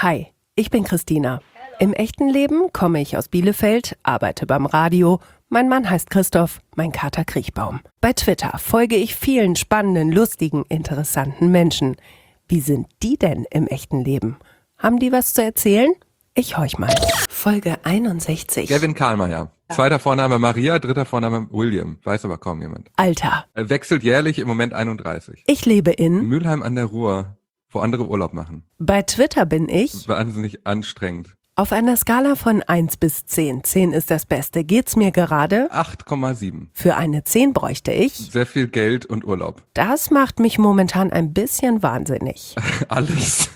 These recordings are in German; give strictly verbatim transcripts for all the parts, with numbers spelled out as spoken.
Hi, ich bin Christina. Im echten Leben komme ich aus Bielefeld, arbeite beim Radio. Mein Mann heißt Christoph, mein Kater Kriechbaum. Bei Twitter folge ich vielen spannenden, lustigen, interessanten Menschen. Wie sind die denn im echten Leben? Haben die was zu erzählen? Ich horch mal. Folge einundsechzig. Gavin Karlmeier. Zweiter Vorname Maria, dritter Vorname William. Weiß aber kaum jemand. Alter. Er wechselt jährlich, im Moment einunddreißig. Ich lebe in Mülheim an der Ruhr, wo andere Urlaub machen. Bei Twitter bin ich Wahnsinnig anstrengend. auf einer Skala von eins bis zehn. zehn ist das Beste. Geht's mir gerade? acht Komma sieben. Für eine zehn bräuchte ich. Sehr viel Geld und Urlaub. Das macht mich momentan ein bisschen wahnsinnig. Alles.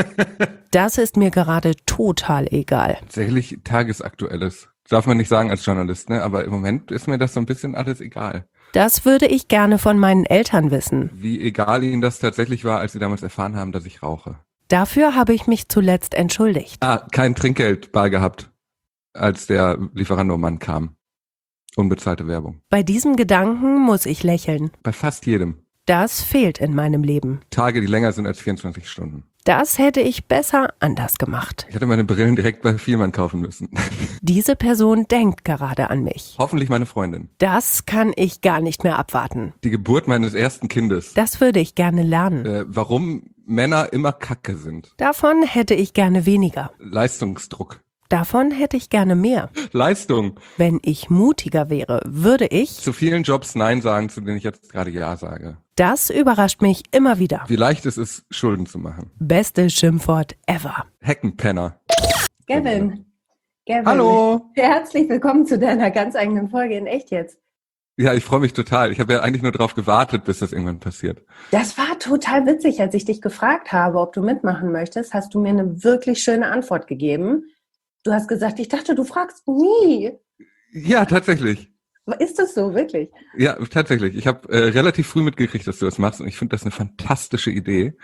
Das ist mir gerade total egal. Tatsächlich tagesaktuelles. Darf man nicht sagen als Journalist, ne? Aber im Moment ist mir das so ein bisschen alles egal. Das würde ich gerne von meinen Eltern wissen. Wie egal ihnen das tatsächlich war, als sie damals erfahren haben, dass ich rauche. Dafür habe ich mich zuletzt entschuldigt. Ah, kein Trinkgeld bar gehabt, als der Lieferando-Mann kam. Unbezahlte Werbung. Bei diesem Gedanken muss ich lächeln. Bei fast jedem. Das fehlt in meinem Leben. Tage, die länger sind als vierundzwanzig Stunden. Das hätte ich besser anders gemacht. Ich hätte meine Brillen direkt bei Vielmann kaufen müssen. Diese Person denkt gerade an mich. Hoffentlich meine Freundin. Das kann ich gar nicht mehr abwarten. Die Geburt meines ersten Kindes. Das würde ich gerne lernen. Äh, warum Männer immer Kacke sind. Davon hätte ich gerne weniger. Leistungsdruck. Davon hätte ich gerne mehr. Leistung. Wenn ich mutiger wäre, würde ich... Zu vielen Jobs Nein sagen, zu denen ich jetzt gerade Ja sage. Das überrascht mich immer wieder. Wie leicht es ist, Schulden zu machen. Beste Schimpfwort ever. Heckenpenner. Gavin. Gavin. Hallo. Herzlich willkommen zu deiner ganz eigenen Folge in Echt jetzt. Ja, ich freue mich total. Ich habe ja eigentlich nur darauf gewartet, bis das irgendwann passiert. Das war total witzig, als ich dich gefragt habe, ob du mitmachen möchtest, hast du mir eine wirklich schöne Antwort gegeben. Du hast gesagt, ich dachte, du fragst nie. Ja, tatsächlich. Ist das so, wirklich? Ja, tatsächlich. Ich habe äh, relativ früh mitgekriegt, dass du das machst und ich finde das eine fantastische Idee.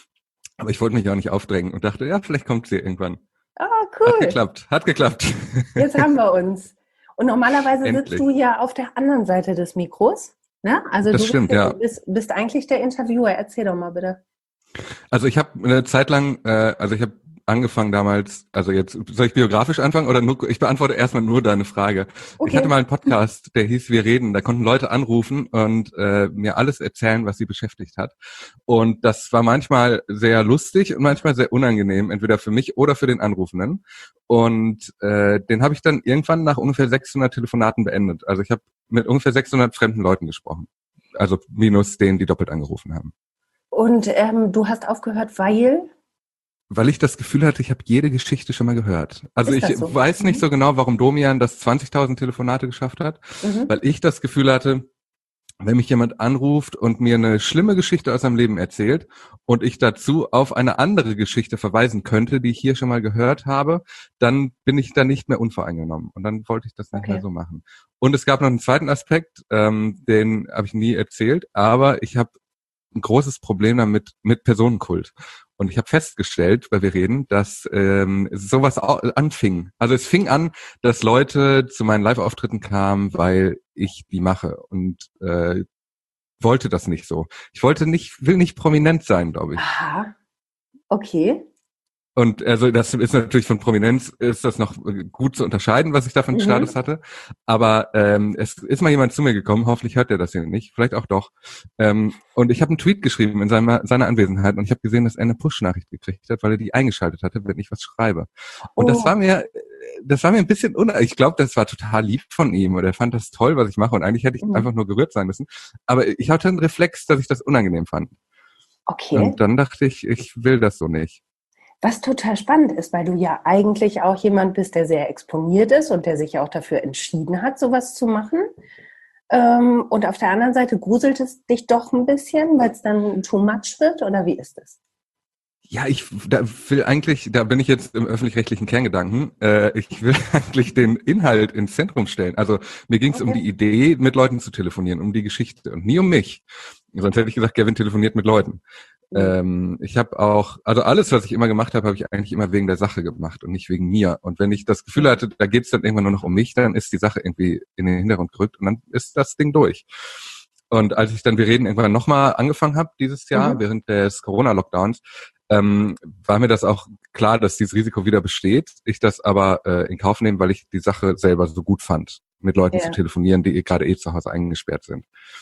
Aber ich wollte mich auch nicht aufdrängen und dachte, ja, vielleicht kommt sie irgendwann. Ah, cool. Hat geklappt, hat geklappt. Jetzt haben wir uns. Und normalerweise Endlich. sitzt du ja auf der anderen Seite des Mikros. Ne? Also Das du stimmt, bist, ja. bist, bist eigentlich der Interviewer. Erzähl doch mal bitte. Also ich habe eine Zeit lang, äh, also ich habe angefangen damals, also jetzt, soll ich biografisch anfangen oder nur, ich beantworte erstmal nur deine Frage. Okay. Ich hatte mal einen Podcast, der hieß Wir reden, da konnten Leute anrufen und äh, mir alles erzählen, was sie beschäftigt hat. Und das war manchmal sehr lustig und manchmal sehr unangenehm, entweder für mich oder für den Anrufenden. Und äh, den habe ich dann irgendwann nach ungefähr sechshundert Telefonaten beendet. Also ich habe mit ungefähr sechshundert fremden Leuten gesprochen. Also minus denen, die doppelt angerufen haben. Und ähm, du hast aufgehört, weil... Weil ich das Gefühl hatte, ich habe jede Geschichte schon mal gehört. Also Ist ich das so? weiß nicht Mhm. so genau, warum Domian das zwanzigtausend Telefonate geschafft hat, Mhm. weil ich das Gefühl hatte, wenn mich jemand anruft und mir eine schlimme Geschichte aus seinem Leben erzählt und ich dazu auf eine andere Geschichte verweisen könnte, die ich hier schon mal gehört habe, dann bin ich da nicht mehr unvoreingenommen. Und dann wollte ich das nicht Okay. mehr so machen. Und es gab noch einen zweiten Aspekt, ähm, den habe ich nie erzählt, aber ich habe ein großes Problem damit mit Personenkult. Und ich habe festgestellt, weil wir reden, dass ähm, sowas au- anfing. Also es fing an, dass Leute zu meinen Live-Auftritten kamen, weil ich die mache und äh, wollte das nicht so. Ich wollte nicht, will nicht prominent sein, glaube ich. Aha. Okay. Und also das ist natürlich von Prominenz ist das noch gut zu unterscheiden, was ich da für einen Mhm. Status hatte. Aber ähm, es ist mal jemand zu mir gekommen, hoffentlich hört er das hier nicht, vielleicht auch doch. Ähm, und ich habe einen Tweet geschrieben in seiner, seiner Anwesenheit und ich habe gesehen, dass er eine Push-Nachricht gekriegt hat, weil er die eingeschaltet hatte, wenn ich was schreibe. Und Oh. das war mir, das war mir ein bisschen un. Ich glaube, das war total lieb von ihm oder er fand das toll, was ich mache und eigentlich hätte ich Mhm. einfach nur gerührt sein müssen. Aber ich hatte einen Reflex, dass ich das unangenehm fand. Okay. Und dann dachte ich, ich will das so nicht. Was total spannend ist, weil du ja eigentlich auch jemand bist, der sehr exponiert ist und der sich auch dafür entschieden hat, sowas zu machen. Ähm, und auf der anderen Seite gruselt es dich doch ein bisschen, weil es dann too much wird, oder wie ist es? Ja, ich da will eigentlich, da bin ich jetzt im öffentlich-rechtlichen Kerngedanken, äh, ich will eigentlich den Inhalt ins Zentrum stellen. Also mir ging es um Okay. die Idee, mit Leuten zu telefonieren, um die Geschichte und nie um mich. Sonst hätte ich gesagt, Gavin telefoniert mit Leuten. Mhm. Ähm, ich habe auch, also alles, was ich immer gemacht habe, habe ich eigentlich immer wegen der Sache gemacht und nicht wegen mir. Und wenn ich das Gefühl hatte, da geht's dann irgendwann nur noch um mich, dann ist die Sache irgendwie in den Hintergrund gerückt und dann ist das Ding durch. Und als ich dann Wir reden irgendwann nochmal angefangen habe dieses Jahr, Mhm. während des Corona-Lockdowns, ähm, war mir das auch klar, dass dieses Risiko wieder besteht. Ich das aber äh, in Kauf nehme, weil ich die Sache selber so gut fand, mit Leuten Ja. zu telefonieren, die eh, gerade eh zu Hause eingesperrt sind.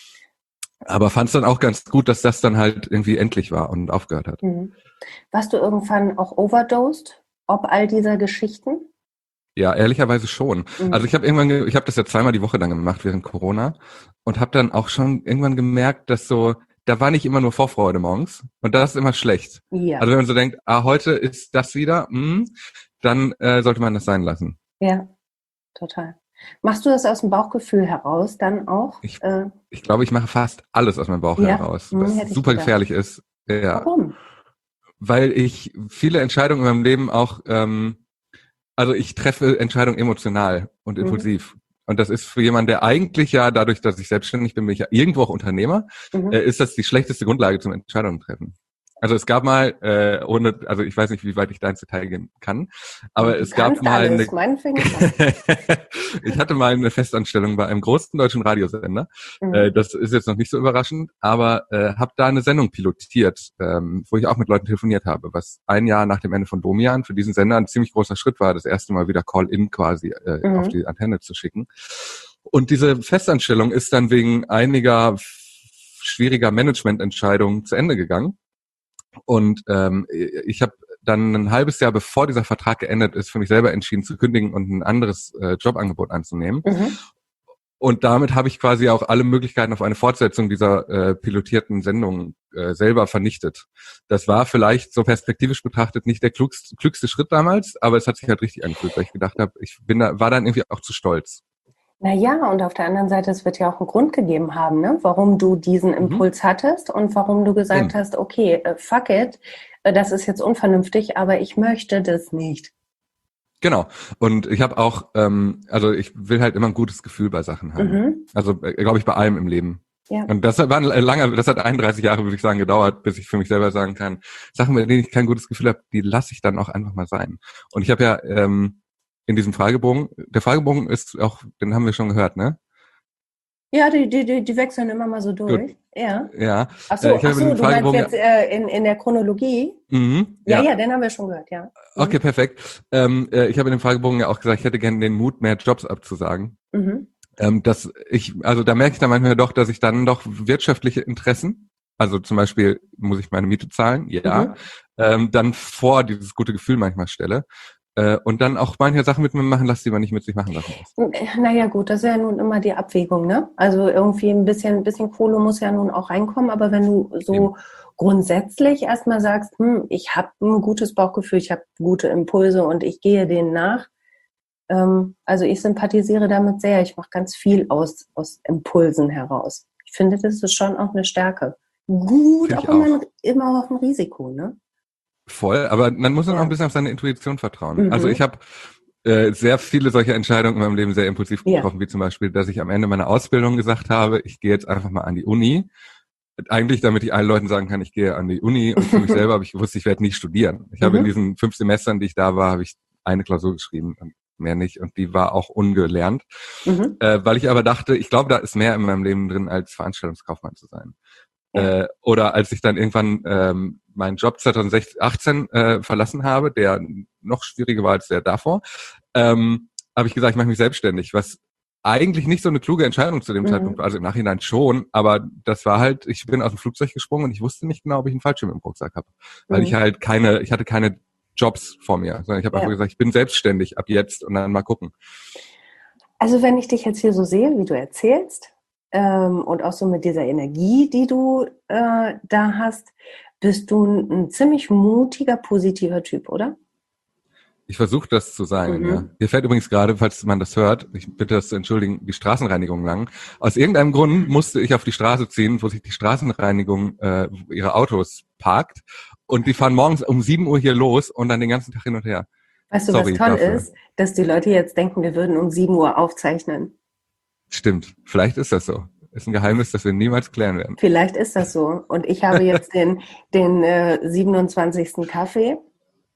Aber fand es dann auch ganz gut, dass das dann halt irgendwie endlich war und aufgehört hat. Mhm. Warst du irgendwann auch overdosed, ob all dieser Geschichten? Ja, ehrlicherweise schon. Mhm. Also ich habe irgendwann, ge- ich habe das ja zweimal die Woche dann gemacht während Corona und habe dann auch schon irgendwann gemerkt, dass so, da war nicht immer nur Vorfreude morgens und das ist immer schlecht. Ja. Also wenn man so denkt, ah, heute ist das wieder, mh, dann äh, sollte man das sein lassen. Ja, total. Machst du das aus dem Bauchgefühl heraus dann auch? Ich, Äh, ich glaube, ich mache fast alles aus meinem Bauch Ja, heraus, hm, was hätte ich super gedacht. gefährlich ist. Ja, warum? weil ich viele Entscheidungen in meinem Leben auch, ähm, also ich treffe Entscheidungen emotional und Mhm. impulsiv. Und das ist für jemanden, der eigentlich ja, dadurch, dass ich selbstständig bin, bin ich ja irgendwo auch Unternehmer, Mhm. äh, ist das die schlechteste Grundlage zum Entscheidungen treffen. Also es gab mal, äh, ohne, also ich weiß nicht, wie weit ich da ins Detail gehen kann, aber Du es gab kannst mal alles, eine, meinetwegen schon. ich hatte mal eine Festanstellung bei einem großen deutschen Radiosender. Mhm. Äh, das ist jetzt noch nicht so überraschend, aber äh, habe da eine Sendung pilotiert, ähm, wo ich auch mit Leuten telefoniert habe, was ein Jahr nach dem Ende von Domian für diesen Sender ein ziemlich großer Schritt war, das erste Mal wieder Call-in quasi äh, Mhm. auf die Antenne zu schicken. Und diese Festanstellung ist dann wegen einiger f- schwieriger Managemententscheidungen zu Ende gegangen. Und ähm, ich habe dann ein halbes Jahr, bevor dieser Vertrag geendet ist, für mich selber entschieden zu kündigen und ein anderes äh, Jobangebot anzunehmen. Mhm. Und damit habe ich quasi auch alle Möglichkeiten auf eine Fortsetzung dieser äh, pilotierten Sendung äh, selber vernichtet. Das war vielleicht so perspektivisch betrachtet nicht der klugste, klügste Schritt damals, aber es hat sich halt richtig angefühlt, weil ich gedacht habe, ich bin da, war dann irgendwie auch zu stolz. Naja, und auf der anderen Seite, es wird ja auch einen Grund gegeben haben, ne? Warum du diesen Impuls hattest und warum du gesagt Eben. hast, okay, äh, fuck it, äh, das ist jetzt unvernünftig, aber ich möchte das nicht. Genau. Und ich habe auch, ähm, also ich will halt immer ein gutes Gefühl bei Sachen haben. Mhm. Also äh, glaube ich bei allem im Leben. Ja. Und das war ein langer, das hat einunddreißig Jahre, würde ich sagen, gedauert, bis ich für mich selber sagen kann, Sachen, bei denen ich kein gutes Gefühl habe, die lasse ich dann auch einfach mal sein. Und ich habe ja ähm, in diesem Fragebogen, der Fragebogen ist auch, den haben wir schon gehört, ne? Ja, die, die, die, die wechseln immer mal so durch. Gut. Ja. Ja. Ach so, Äh, ich ach habe in so dem du meinst Fragebogen, jetzt äh, in, in der Chronologie? mhm, Ja, ja, ja, den haben wir schon gehört, ja. Mhm. okay, perfekt. Ähm, äh, ich habe in dem Fragebogen ja auch gesagt, ich hätte gerne den Mut, mehr Jobs abzusagen. Mhm. Ähm, dass ich, also da merke ich dann manchmal doch, dass ich dann doch wirtschaftliche Interessen, also zum Beispiel muss ich meine Miete zahlen, ja, Mhm. ähm, dann vor dieses gute Gefühl manchmal stelle äh, und dann auch manche Sachen mit mir machen lasse, die man nicht mit sich machen lassen muss. Naja, gut, das ist ja nun immer die Abwägung, ne? Also irgendwie ein bisschen, ein bisschen Kohle muss ja nun auch reinkommen, aber wenn du so Eben. grundsätzlich erstmal sagst, hm, ich habe ein gutes Bauchgefühl, ich habe gute Impulse und ich gehe denen nach, ähm, also ich sympathisiere damit sehr. Ich mache ganz viel aus, aus Impulsen heraus. Ich finde, das ist schon auch eine Stärke. Gut, Finde auch ich immer, auch. ein, immer auch ein Risiko, ne? Voll, aber man muss dann Ja. auch ein bisschen auf seine Intuition vertrauen. Mhm. Also ich habe äh, sehr viele solche Entscheidungen in meinem Leben sehr impulsiv Ja. getroffen, wie zum Beispiel, dass ich am Ende meiner Ausbildung gesagt habe, ich gehe jetzt einfach mal an die Uni. Eigentlich, damit ich allen Leuten sagen kann, ich gehe an die Uni, und für mich selber habe ich gewusst, ich werde nie studieren. Ich habe in Mhm. diesen fünf Semestern, die ich da war, habe ich eine Klausur geschrieben und mehr nicht, und die war auch ungelernt, Mhm. äh, weil ich aber dachte, ich glaube, da ist mehr in meinem Leben drin, als Veranstaltungskaufmann zu sein. Ja. Äh, oder als ich dann irgendwann ähm, meinen Job zwanzig achtzehn äh, verlassen habe, der noch schwieriger war als der davor, ähm, habe ich gesagt, ich mache mich selbstständig, was eigentlich nicht so eine kluge Entscheidung zu dem Mhm. Zeitpunkt war, also im Nachhinein schon, aber das war halt, ich bin aus dem Flugzeug gesprungen und ich wusste nicht genau, ob ich einen Fallschirm im Rucksack habe, weil Mhm. ich halt keine, ich hatte keine Jobs vor mir, sondern ich habe Ja. einfach gesagt, ich bin selbstständig ab jetzt und dann mal gucken. Also wenn ich dich jetzt hier so sehe, wie du erzählst, ähm, und auch so mit dieser Energie, die du äh, da hast, bist du ein, ein ziemlich mutiger, positiver Typ, oder? Ich versuche das zu sein, Mhm. ja. Hier fährt übrigens gerade, falls man das hört, ich bitte das zu entschuldigen, die Straßenreinigung lang. Aus irgendeinem Grund musste ich auf die Straße ziehen, wo sich die Straßenreinigung äh, ihre Autos parkt. Und die fahren morgens um sieben Uhr hier los und dann den ganzen Tag hin und her. Weißt du, Sorry was toll dafür. ist? Dass die Leute jetzt denken, wir würden um sieben Uhr aufzeichnen. Stimmt, vielleicht ist das so. Ist ein Geheimnis, das wir niemals klären werden. Vielleicht ist das so. Und ich habe jetzt den, den äh, siebenundzwanzigsten Kaffee.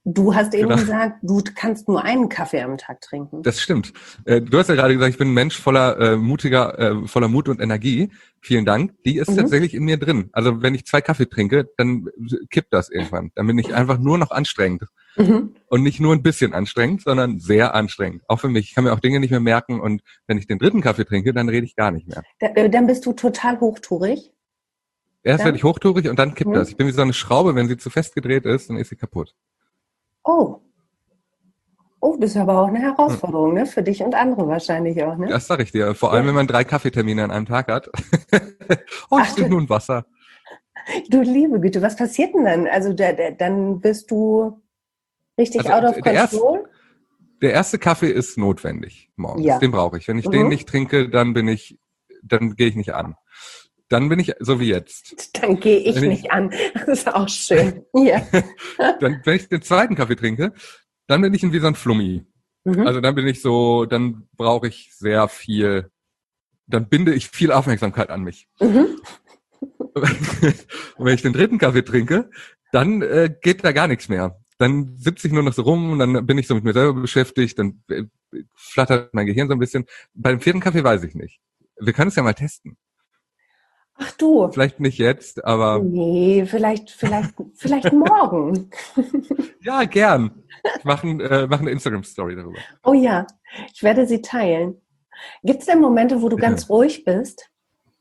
Du hast eben Genau. gesagt, du kannst nur einen Kaffee am Tag trinken. Das stimmt. Äh, du hast ja gerade gesagt, ich bin ein Mensch voller äh, mutiger, äh, voller Mut und Energie. Vielen Dank. Die ist Mhm. tatsächlich in mir drin. Also wenn ich zwei Kaffee trinke, dann kippt das irgendwann. Dann bin ich einfach nur noch anstrengend. Mhm. Und nicht nur ein bisschen anstrengend, sondern sehr anstrengend. Auch für mich. Ich kann mir auch Dinge nicht mehr merken. Und wenn ich den dritten Kaffee trinke, dann rede ich gar nicht mehr. Da, äh, dann bist du total hochtourig. Erst Dann? werde ich hochtourig und dann kippt Mhm. das. Ich bin wie so eine Schraube, wenn sie zu fest gedreht ist, dann ist sie kaputt. Oh. Oh, das ist aber auch eine Herausforderung, ne? Für dich und andere wahrscheinlich auch, ne? Das sag ich dir. Vor allem, Ja. wenn man drei Kaffeetermine an einem Tag hat. oh, ich Ach, trinke du- nur ein Wasser. Du liebe Güte, was passiert denn dann? Also da, da, dann bist du richtig Also, out of der erste- control? Der erste Kaffee ist notwendig morgens. Ja. Den brauche ich. Wenn ich Mhm. den nicht trinke, dann bin ich, dann gehe ich nicht an. Dann bin ich so wie jetzt. Dann gehe ich Wenn ich- nicht an. Das ist auch schön. Ja. Dann, wenn ich den zweiten Kaffee trinke, dann bin ich wie so ein Flummi. Mhm. Also dann bin ich so, dann brauche ich sehr viel, dann binde ich viel Aufmerksamkeit an mich. Mhm. Und wenn ich den dritten Kaffee trinke, dann äh, geht da gar nichts mehr. Dann sitze ich nur noch so rum und dann bin ich so mit mir selber beschäftigt, dann äh, flattert mein Gehirn so ein bisschen. Bei dem vierten Kaffee weiß ich nicht. Wir können es ja mal testen. Ach du. Vielleicht nicht jetzt, aber Nee, vielleicht, vielleicht, vielleicht morgen. ja, gern. Ich mache ein, äh, mach eine Instagram-Story darüber. Oh ja, ich werde sie teilen. Gibt es denn Momente, wo du Bitte. ganz ruhig bist?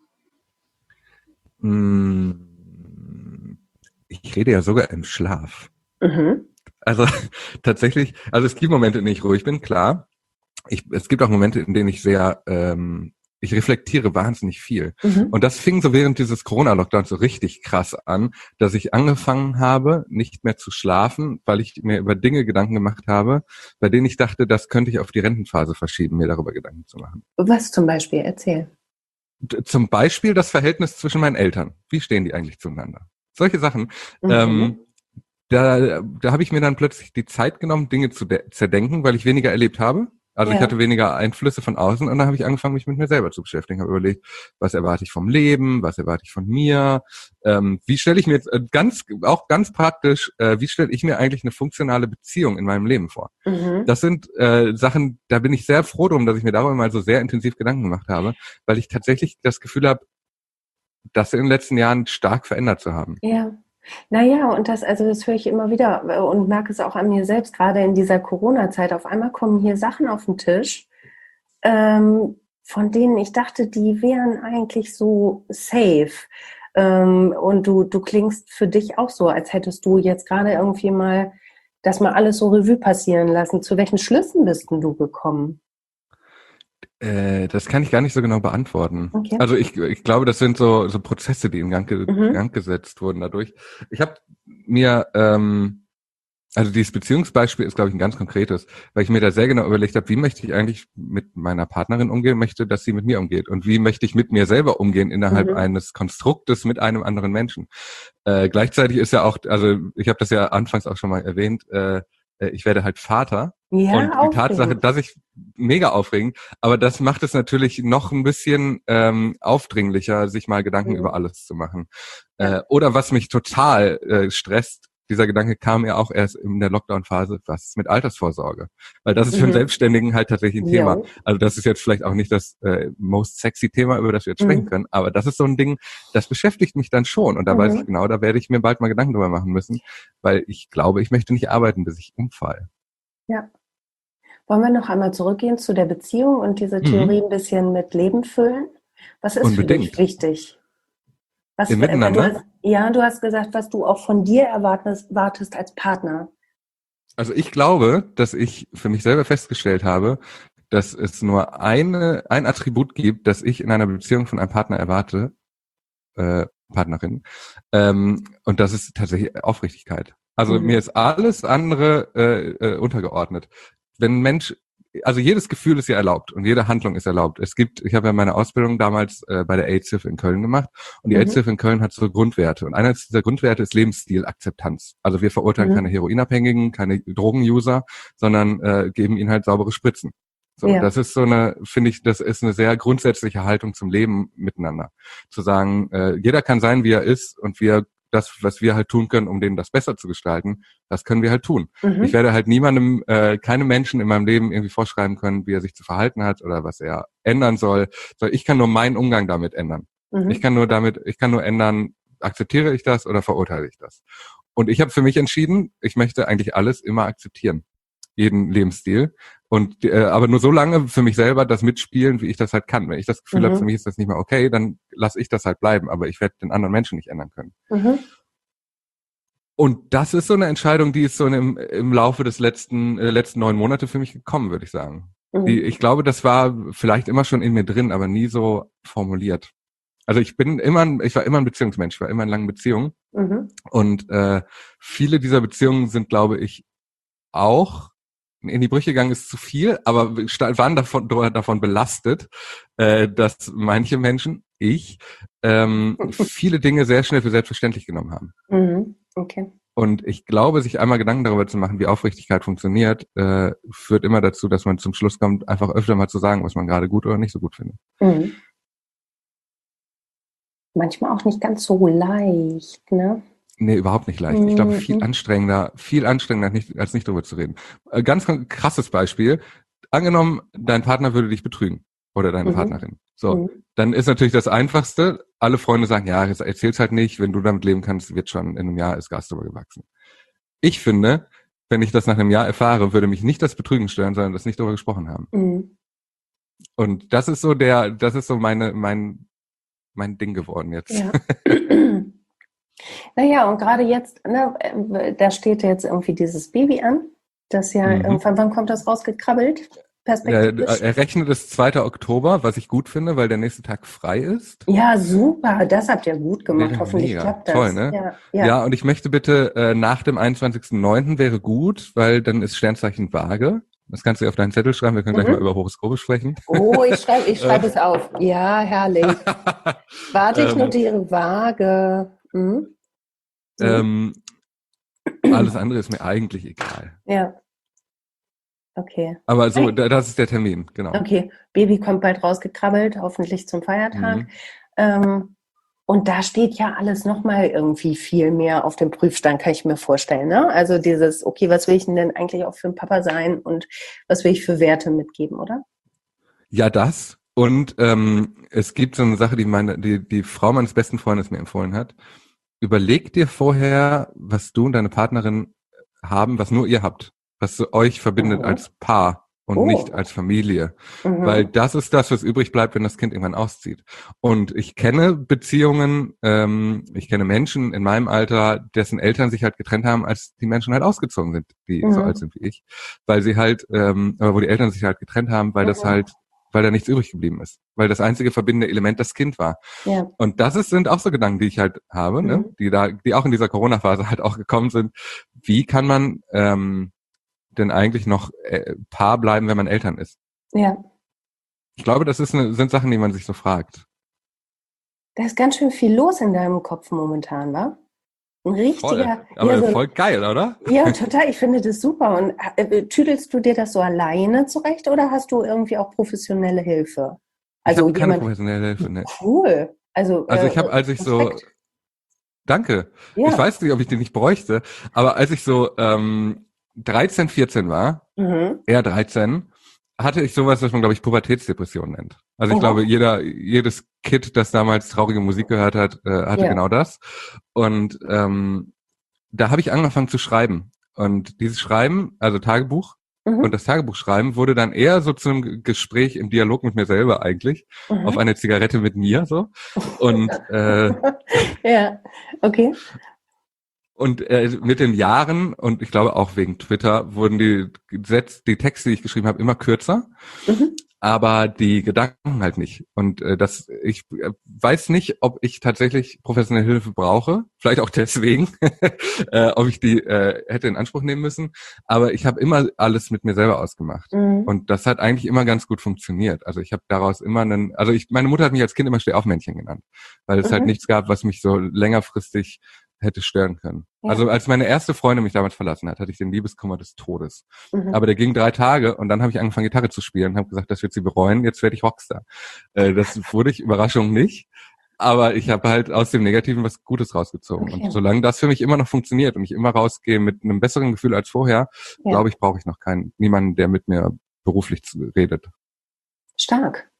Mm, Ich rede ja sogar im Schlaf. Mhm. Also tatsächlich, also es gibt Momente, in denen ich ruhig bin, klar. Ich, es gibt auch Momente, in denen ich sehr, ähm, ich reflektiere wahnsinnig viel. Mhm. Und das fing so während dieses Corona-Lockdowns so richtig krass an, dass ich angefangen habe, nicht mehr zu schlafen, weil ich mir über Dinge Gedanken gemacht habe, bei denen ich dachte, das könnte ich auf die Rentenphase verschieben, mir darüber Gedanken zu machen. Was zum Beispiel? Erzähl. D- Zum Beispiel das Verhältnis zwischen meinen Eltern. Wie stehen die eigentlich zueinander? Solche Sachen. Mhm. Ähm, da da habe ich mir dann plötzlich die Zeit genommen, Dinge zu de- zerdenken, weil ich weniger erlebt habe. Also Ja. ich hatte weniger Einflüsse von außen und dann habe ich angefangen, mich mit mir selber zu beschäftigen. Habe überlegt, was erwarte ich vom Leben, was erwarte ich von mir, ähm, wie stelle ich mir jetzt äh, ganz, auch ganz praktisch, äh, wie stelle ich mir eigentlich eine funktionale Beziehung in meinem Leben vor? Mhm. Das sind äh, Sachen, da bin ich sehr froh drum, dass ich mir darüber mal so sehr intensiv Gedanken gemacht habe, weil ich tatsächlich das Gefühl habe, das in den letzten Jahren stark verändert zu haben. Ja. Naja, und das, also das höre ich immer wieder äh, und merke es auch an mir selbst, gerade in dieser Corona-Zeit. Auf einmal kommen hier Sachen auf den Tisch, ähm, von denen ich dachte, die wären eigentlich so safe. Ähm, und du, du klingst für dich auch so, als hättest du jetzt gerade irgendwie mal das mal alles so Revue passieren lassen. Zu welchen Schlüssen bist denn du gekommen? Äh, das kann ich gar nicht so genau beantworten. Okay. Also ich, ich glaube, das sind so, so Prozesse, die in Gang, ge Mhm. Gang gesetzt wurden dadurch. Ich habe mir, ähm, also dieses Beziehungsbeispiel ist, glaube ich, ein ganz konkretes, weil ich mir da sehr genau überlegt habe, wie möchte ich eigentlich mit meiner Partnerin umgehen, möchte, dass sie mit mir umgeht und wie möchte ich mit mir selber umgehen innerhalb Mhm. eines Konstruktes mit einem anderen Menschen. Äh, gleichzeitig ist ja auch, also ich habe das ja anfangs auch schon mal erwähnt, äh, ich werde halt Vater. Ja, Und die Tatsache, aufregend. dass ich mega aufregend, aber das macht es natürlich noch ein bisschen ähm, aufdringlicher, sich mal Gedanken Mhm. über alles zu machen. Ja. Äh, oder was mich total äh, stresst, dieser Gedanke kam ja auch erst in der Lockdown-Phase, was ist mit Altersvorsorge? Weil das ist für einen Mhm. Selbstständigen halt tatsächlich ein Thema. Jo. Also das ist jetzt vielleicht auch nicht das äh, most sexy Thema, über das wir jetzt sprechen Mhm. können, aber das ist so ein Ding, das beschäftigt mich dann schon. Und da weiß Mhm. ich genau, da werde ich mir bald mal Gedanken drüber machen müssen, weil ich glaube, ich möchte nicht arbeiten, bis ich umfalle. Ja. Wollen wir noch einmal zurückgehen zu der Beziehung und diese Mhm. Theorie ein bisschen mit Leben füllen? Was ist für Unbedingt. dich wichtig? Was, Im weil du Miteinander? hast, ja, du hast gesagt, was du auch von dir erwartest, wartest als Partner. Also ich glaube, dass ich für mich selber festgestellt habe, dass es nur eine, ein Attribut gibt, das ich in einer Beziehung von einem Partner erwarte, äh, Partnerin, ähm, und das ist tatsächlich Aufrichtigkeit. Also Mhm. mir ist alles andere äh, äh, untergeordnet. Wenn ein Mensch, also jedes Gefühl ist ja erlaubt und jede Handlung ist erlaubt. Es gibt, ich habe ja meine Ausbildung damals äh, bei der AIDS-Hilfe in Köln gemacht und die Mhm. AIDS-Hilfe in Köln hat so Grundwerte und einer dieser Grundwerte ist Lebensstilakzeptanz. Also wir verurteilen Mhm. keine Heroinabhängigen, keine Drogenuser, sondern äh, geben ihnen halt saubere Spritzen. So, Ja. das ist so eine, finde ich, das ist eine sehr grundsätzliche Haltung zum Leben miteinander. Zu sagen, äh, jeder kann sein, wie er ist und wir das, was wir halt tun können, um denen das besser zu gestalten, das können wir halt tun. Mhm. Ich werde halt niemandem, äh, keinem Menschen in meinem Leben irgendwie vorschreiben können, wie er sich zu verhalten hat oder was er ändern soll. Sondern ich kann nur meinen Umgang damit ändern. Mhm. Ich kann nur damit, ich kann nur ändern, akzeptiere ich das oder verurteile ich das? Und ich habe für mich entschieden, ich möchte eigentlich alles immer akzeptieren. Jeden Lebensstil. Und äh, aber nur so lange für mich selber das mitspielen, wie ich das halt kann. Wenn ich das Gefühl Mhm. habe, für mich ist das nicht mehr okay, dann lasse ich das halt bleiben. Aber ich werde den anderen Menschen nicht ändern können. Mhm. Und das ist so eine Entscheidung, die ist so im, im Laufe des letzten äh, letzten neun Monate für mich gekommen, würde ich sagen. Mhm. Die, ich glaube, das war vielleicht immer schon in mir drin, aber nie so formuliert. Also ich bin immer, ein, ich war immer ein Beziehungsmensch, ich war immer in langen Beziehungen. Mhm. Und äh, viele dieser Beziehungen sind, glaube ich, auch in die Brüche gegangen ist zu viel, aber waren davon, davon belastet, äh, dass manche Menschen, ich, ähm, viele Dinge sehr schnell für selbstverständlich genommen haben. Mhm. Okay. Und ich glaube, sich einmal Gedanken darüber zu machen, wie Aufrichtigkeit funktioniert, äh, führt immer dazu, dass man zum Schluss kommt, einfach öfter mal zu sagen, was man gerade gut oder nicht so gut findet. Mhm. Manchmal auch nicht ganz so leicht, ne? Nee, überhaupt nicht leicht. Ich glaube, viel Mhm. anstrengender, viel anstrengender, als nicht, als nicht darüber zu reden. Äh, ganz krasses Beispiel. Angenommen, dein Partner würde dich betrügen. Oder deine Mhm. Partnerin. So. Mhm. Dann ist natürlich das Einfachste, alle Freunde sagen, ja, jetzt erzähl's halt nicht, wenn du damit leben kannst, wird schon in einem Jahr ist Gas drüber gewachsen. Ich finde, wenn ich das nach einem Jahr erfahre, würde mich nicht das Betrügen stören, sondern das nicht darüber gesprochen haben. Mhm. Und das ist so der, das ist so meine, mein, mein Ding geworden jetzt. Ja. Naja, und gerade jetzt, ne, äh, da steht ja jetzt irgendwie dieses Baby an, das ja Mhm. irgendwann, wann kommt das rausgekrabbelt? Er, Perspektivisch? er rechnet es zweiter Oktober, was ich gut finde, weil der nächste Tag frei ist. Ja, super, das habt ihr gut gemacht, Wäre hoffentlich mega. klappt das. Toll, ne? Ja, Ja. ja. und ich möchte bitte äh, nach dem einundzwanzigsten neunten wäre gut, weil dann ist Sternzeichen Waage. Das kannst du auf deinen Zettel schreiben, wir können Mhm. gleich mal über Horoskope sprechen. Oh, ich schreibe ich schreib es auf. Ja, herrlich. Warte, ich Ähm, notiere Waage. Mhm. So. ähm, alles andere ist mir eigentlich egal. Ja. Okay. Aber so, Hey. da- das ist der Termin, genau. Okay, Baby kommt bald rausgekrabbelt, hoffentlich zum Feiertag. Mhm. Ähm, und da steht ja alles nochmal irgendwie viel mehr auf dem Prüfstand, kann ich mir vorstellen. Ne? Also dieses, okay, was will ich denn eigentlich auch für ein Papa sein und was will ich für Werte mitgeben, oder? Ja, das. Und ähm, es gibt so eine Sache, die meine, die, die Frau meines besten Freundes mir empfohlen hat. Überleg dir vorher, was du und deine Partnerin haben, was nur ihr habt, was so euch verbindet Mhm. als Paar und Oh. nicht als Familie. Mhm. Weil das ist das, was übrig bleibt, wenn das Kind irgendwann auszieht. Und ich kenne Beziehungen, ähm, ich kenne Menschen in meinem Alter, dessen Eltern sich halt getrennt haben, als die Menschen halt ausgezogen sind, die Mhm. so alt sind wie ich. Weil sie halt, ähm, aber wo die Eltern sich halt getrennt haben, weil das Mhm. halt, weil da nichts übrig geblieben ist. Weil das einzige verbindende Element das Kind war. Ja. Und das ist, sind auch so Gedanken, die ich halt habe, ne? Mhm. Die da, die auch in dieser Corona-Phase halt auch gekommen sind. Wie kann man ähm, denn eigentlich noch äh, Paar bleiben, wenn man Eltern ist? Ja. Ich glaube, das ist eine, sind Sachen, die man sich so fragt. Da ist ganz schön viel los in deinem Kopf momentan, wa? Ein richtiger, Aber ja, so, voll geil, oder? ja, total. Ich finde das super. Und äh, tüdelst du dir das so alleine zurecht oder hast du irgendwie auch professionelle Hilfe? Ich Also habe keine jemand, professionelle Hilfe, ne? cool. Also, Also äh, ich habe, als ich so, Respekt. danke. Ja. Ich weiß nicht, ob ich die nicht bräuchte, aber als ich so ähm, dreizehn, vierzehn war, Mhm. eher dreizehn, hatte ich sowas, was man, glaube ich, Pubertätsdepression nennt. Also ich Oh. glaube, jeder, jedes Kid, das damals traurige Musik gehört hat, äh, hatte Ja. genau das. Und ähm, da habe ich angefangen zu schreiben. Und dieses Schreiben, also Tagebuch, Mhm. und das Tagebuchschreiben wurde dann eher so zu einem Gespräch im Dialog mit mir selber eigentlich, Mhm. auf eine Zigarette mit mir so. Und äh, Ja, okay. Und äh, mit den Jahren, und ich glaube auch wegen Twitter, wurden die Sätze, die Texte, die ich geschrieben habe, immer kürzer, Mhm. aber die Gedanken halt nicht. Und äh, das, ich äh, weiß nicht, ob ich tatsächlich professionelle Hilfe brauche, vielleicht auch deswegen, äh, ob ich die äh, hätte in Anspruch nehmen müssen. Aber ich habe immer alles mit mir selber ausgemacht. Mhm. Und das hat eigentlich immer ganz gut funktioniert. Also ich habe daraus immer einen, also ich, meine Mutter hat mich als Kind immer Stehaufmännchen genannt, weil es Mhm. halt nichts gab, was mich so längerfristig hätte stören können. Ja. Also als meine erste Freundin mich damals verlassen hat, hatte ich den Liebeskummer des Todes. Mhm. Aber der ging drei Tage und dann habe ich angefangen, Gitarre zu spielen und habe gesagt, das wird sie bereuen, jetzt werde ich Rockstar. Äh, das wurde ich, Überraschung, nicht. Aber ich habe halt aus dem Negativen was Gutes rausgezogen. Okay. Und solange das für mich immer noch funktioniert und ich immer rausgehe mit einem besseren Gefühl als vorher, Ja. glaube ich, brauche ich noch keinen, niemanden, der mit mir beruflich redet. Stark.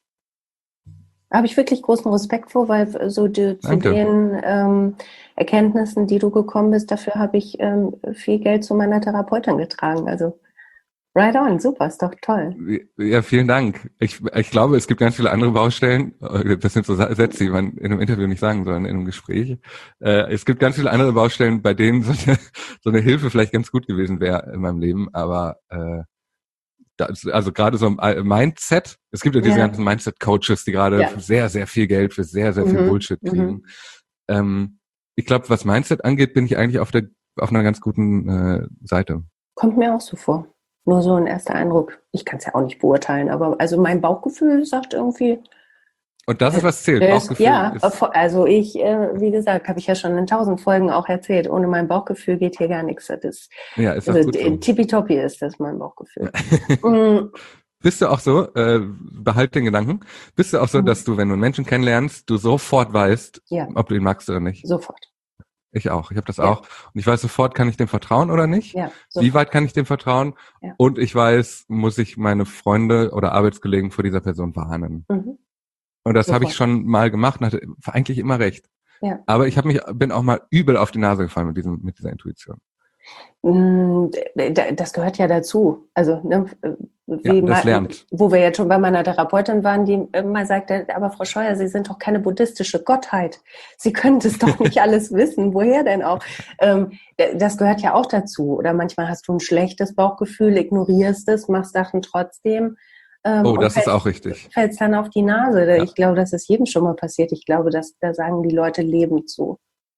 Habe ich wirklich großen Respekt vor, weil so die, zu Danke. den ähm, Erkenntnissen, die du gekommen bist, dafür habe ich ähm, viel Geld zu meiner Therapeutin getragen. Also right on, super, ist doch toll. Ja, vielen Dank. Ich, ich glaube, es gibt ganz viele andere Baustellen. Das sind so Sätze, die man in einem Interview nicht sagen soll, in einem Gespräch. Äh, es gibt ganz viele andere Baustellen, bei denen so eine, so eine Hilfe vielleicht ganz gut gewesen wäre in meinem Leben. Aber äh, das, also gerade so ein Mindset. Es gibt ja diese Ja. ganzen Mindset-Coaches, die gerade Ja. sehr, sehr viel Geld für sehr, sehr viel Mhm. Bullshit kriegen. Mhm. Ähm, ich glaube, was Mindset angeht, bin ich eigentlich auf der auf einer ganz guten äh, Seite. Kommt mir auch so vor. Nur so ein erster Eindruck. Ich kann es ja auch nicht beurteilen, aber also mein Bauchgefühl sagt irgendwie. Und das ist, was zählt. Äh, Bauchgefühl ja, ist, also ich, äh, wie gesagt, habe ich ja schon in tausend Folgen auch erzählt, ohne mein Bauchgefühl geht hier gar nichts. Das ist, ja, ist das also gut so. tippitoppi ist das mein Bauchgefühl. Mm, Bist du auch so, äh, behalt den Gedanken, bist du auch so, Mhm. dass du, wenn du einen Menschen kennenlernst, du sofort weißt, Ja. ob du ihn magst oder nicht? Sofort. Ich auch, ich habe das Ja. auch. Und ich weiß sofort, kann ich dem vertrauen oder nicht? Ja, Wie sofort. weit kann ich dem vertrauen? Ja. Und ich weiß, muss ich meine Freunde oder Arbeitskollegen vor dieser Person warnen? Mhm. Und das habe ich Sofort. schon mal gemacht und hatte eigentlich immer recht. Ja. Aber ich habe mich, bin auch mal übel auf die Nase gefallen mit diesem, mit dieser Intuition. Mm, d- d- Das gehört ja dazu. Also, ne, wie Ja, das ma- lernt. wo wir jetzt schon bei meiner Therapeutin waren, die immer sagte, aber Frau Scheuer, Sie sind doch keine buddhistische Gottheit. Sie können das doch nicht alles wissen. Woher denn auch? Ähm, d- das gehört ja auch dazu. Oder manchmal hast du ein schlechtes Bauchgefühl, ignorierst es, machst Sachen trotzdem. Ähm, Oh, und das ist fällst- auch richtig. fällst dann auf die Nase. Ja. Ich glaube, das ist jedem schon mal passiert. Ich glaube, dass, da sagen die Leute Leben zu.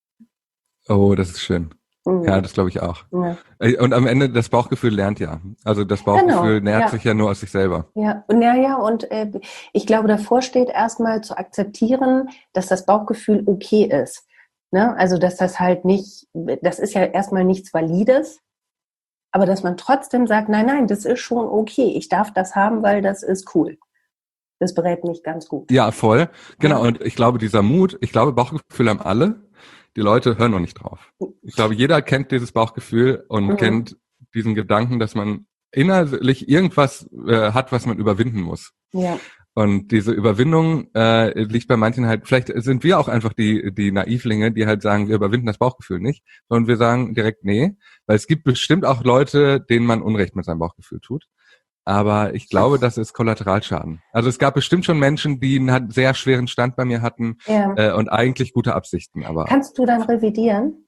Oh, das ist schön. Mhm. Ja, das glaube ich auch. Ja. Und am Ende, das Bauchgefühl lernt ja. Also das Bauchgefühl Genau, nährt ja. sich ja nur aus sich selber. Ja, und ja, ja, und äh, ich glaube, davor steht erstmal zu akzeptieren, dass das Bauchgefühl okay ist. Ne? Also, dass das halt nicht, das ist ja erstmal nichts Valides, aber dass man trotzdem sagt, nein, nein, das ist schon okay. Ich darf das haben, weil das ist cool. Das berät mich ganz gut. Ja, voll. Genau. Ja. Und ich glaube, dieser Mut, ich glaube, Bauchgefühl haben alle. Die Leute hören noch nicht drauf. Ich glaube, jeder kennt dieses Bauchgefühl und Mhm. kennt diesen Gedanken, dass man innerlich irgendwas äh, hat, was man überwinden muss. Ja, Und diese Überwindung äh, liegt bei manchen halt, vielleicht sind wir auch einfach die die Naivlinge, die halt sagen, wir überwinden das Bauchgefühl nicht, sondern wir sagen direkt nee, weil es gibt bestimmt auch Leute, denen man Unrecht mit seinem Bauchgefühl tut. Aber ich glaube, das ist Kollateralschaden. Also es gab bestimmt schon Menschen, die einen sehr schweren Stand bei mir hatten ja. äh, und eigentlich gute Absichten, aber Kannst du dann revidieren?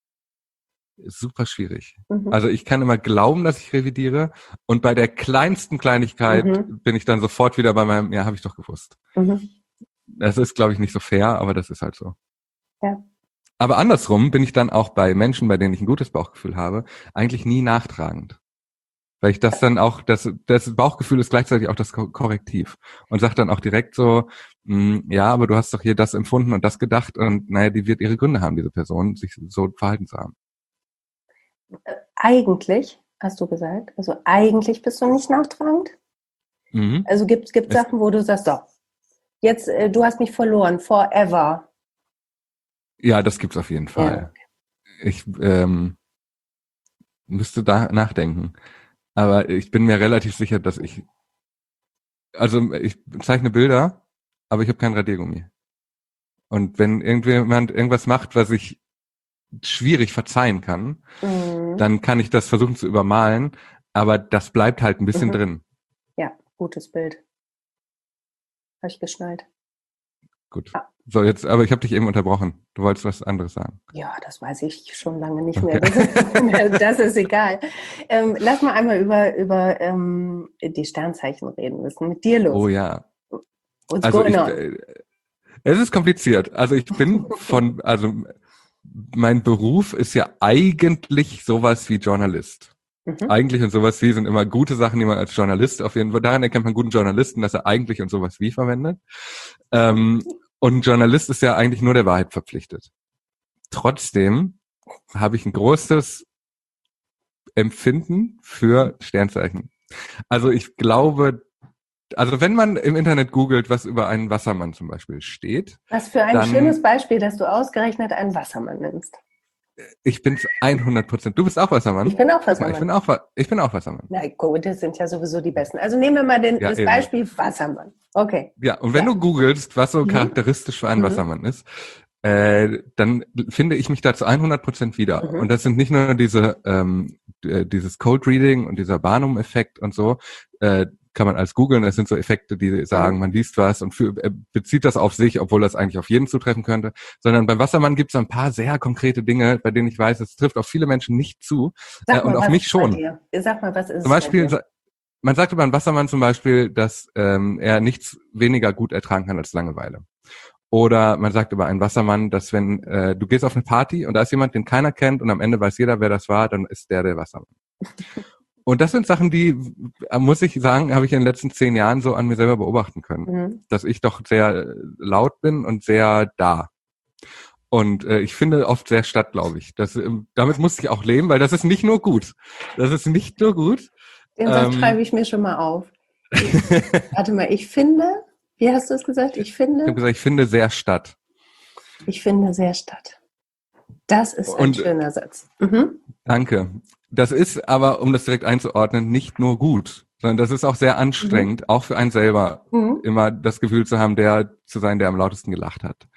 ist super schwierig. Mhm. Also ich kann immer glauben, dass ich revidiere und bei der kleinsten Kleinigkeit Mhm. bin ich dann sofort wieder bei meinem, ja, habe ich doch gewusst. Mhm. Das ist, glaube ich, nicht so fair, aber das ist halt so. Ja. Aber andersrum bin ich dann auch bei Menschen, bei denen ich ein gutes Bauchgefühl habe, eigentlich nie nachtragend. Weil ich das dann auch, das, das Bauchgefühl ist gleichzeitig auch das Ko- Korrektiv. Und sage dann auch direkt so, mh, ja, aber du hast doch hier das empfunden und das gedacht und naja, die wird ihre Gründe haben, diese Person, sich so verhalten zu haben. Eigentlich, hast du gesagt, also eigentlich bist du nicht nachtragend? Mhm. Also gibt es Es- Sachen, wo du sagst, so, jetzt, äh, du hast mich verloren, forever. Ja, das gibt's auf jeden Fall. Ich ähm, müsste da nachdenken. Aber ich bin mir relativ sicher, dass ich, also ich zeichne Bilder, aber ich habe kein Radiergummi. Und wenn irgendjemand irgendwas macht, was ich schwierig verzeihen kann, Mhm. dann kann ich das versuchen zu übermalen, aber das bleibt halt ein bisschen Mhm. drin. Ja, gutes Bild. Habe ich geschnallt. Gut. Ah. So, jetzt, aber ich habe dich eben unterbrochen. Du wolltest was anderes sagen. Ja, das weiß ich schon lange nicht mehr. Das ist, das ist egal. Ähm, lass mal einmal über, über ähm, die Sternzeichen reden. Was ist denn mit dir los? Oh ja. What's Also going ich, on? äh, es ist kompliziert. Also ich bin von, also mein Beruf ist ja eigentlich sowas wie Journalist. Mhm. Eigentlich und sowas wie sind immer gute Sachen, die man als Journalist auf jeden Fall, daran erkennt man guten Journalisten, dass er eigentlich und sowas wie verwendet. Ähm, und ein Journalist ist ja eigentlich nur der Wahrheit verpflichtet. Trotzdem habe ich ein großes Empfinden für Sternzeichen. Also ich glaube, Also wenn man im Internet googelt, was über einen Wassermann zum Beispiel steht. Was für ein dann, schönes Beispiel, dass du ausgerechnet einen Wassermann nimmst. Ich bin's hundert Prozent. Du bist auch Wassermann? Ich bin auch Guck Wassermann. mal, ich bin auch, ich bin auch Wassermann. Na gut, das sind ja sowieso die Besten. Also nehmen wir mal den, Ja, das eben. Beispiel Wassermann. Okay. Ja, und wenn Ja. du googelst, was so Mhm. charakteristisch für einen Mhm. Wassermann ist, äh, dann finde ich mich da zu hundert Prozent wieder. Mhm. Und das sind nicht nur diese ähm, äh, dieses Cold Reading und dieser Barnum-Effekt und so, äh, kann man als googeln. Das sind so Effekte, die sagen, Mhm. man liest was und für, äh, bezieht das auf sich, obwohl das eigentlich auf jeden zutreffen könnte. Sondern beim Wassermann gibt es ein paar sehr konkrete Dinge, bei denen ich weiß, es trifft auf viele Menschen nicht zu Sag äh, und mal, auf was mich ist bei schon. dir? Sag mal, was ist Zum es Beispiel, bei dir? sa- man sagt über einen Wassermann zum Beispiel, dass ähm, er nichts weniger gut ertragen kann als Langeweile. Oder man sagt über einen Wassermann, dass wenn äh, du gehst auf eine Party und da ist jemand, den keiner kennt und am Ende weiß jeder, wer das war, dann ist der der Wassermann. Und das sind Sachen, die, äh, muss ich sagen, habe ich in den letzten zehn Jahren so an mir selber beobachten können. Mhm. Dass ich doch sehr äh, laut bin und sehr da. Und äh, ich finde oft sehr statt, glaube ich. Das, ähm, damit muss ich auch leben, weil das ist nicht nur gut. Das ist nicht nur gut. Den Satz Ähm, schreibe ich mir schon mal auf. Ich, warte mal, ich finde, wie hast du es gesagt? Ich Ich habe finde, gesagt, ich finde sehr statt. ich finde sehr statt. Das ist ein Und- schöner Satz. Mhm. Danke. Das ist aber, um das direkt einzuordnen, nicht nur gut, sondern das ist auch sehr anstrengend, auch für einen selber, Mhm. immer das Gefühl zu haben, der zu sein, der am lautesten gelacht hat.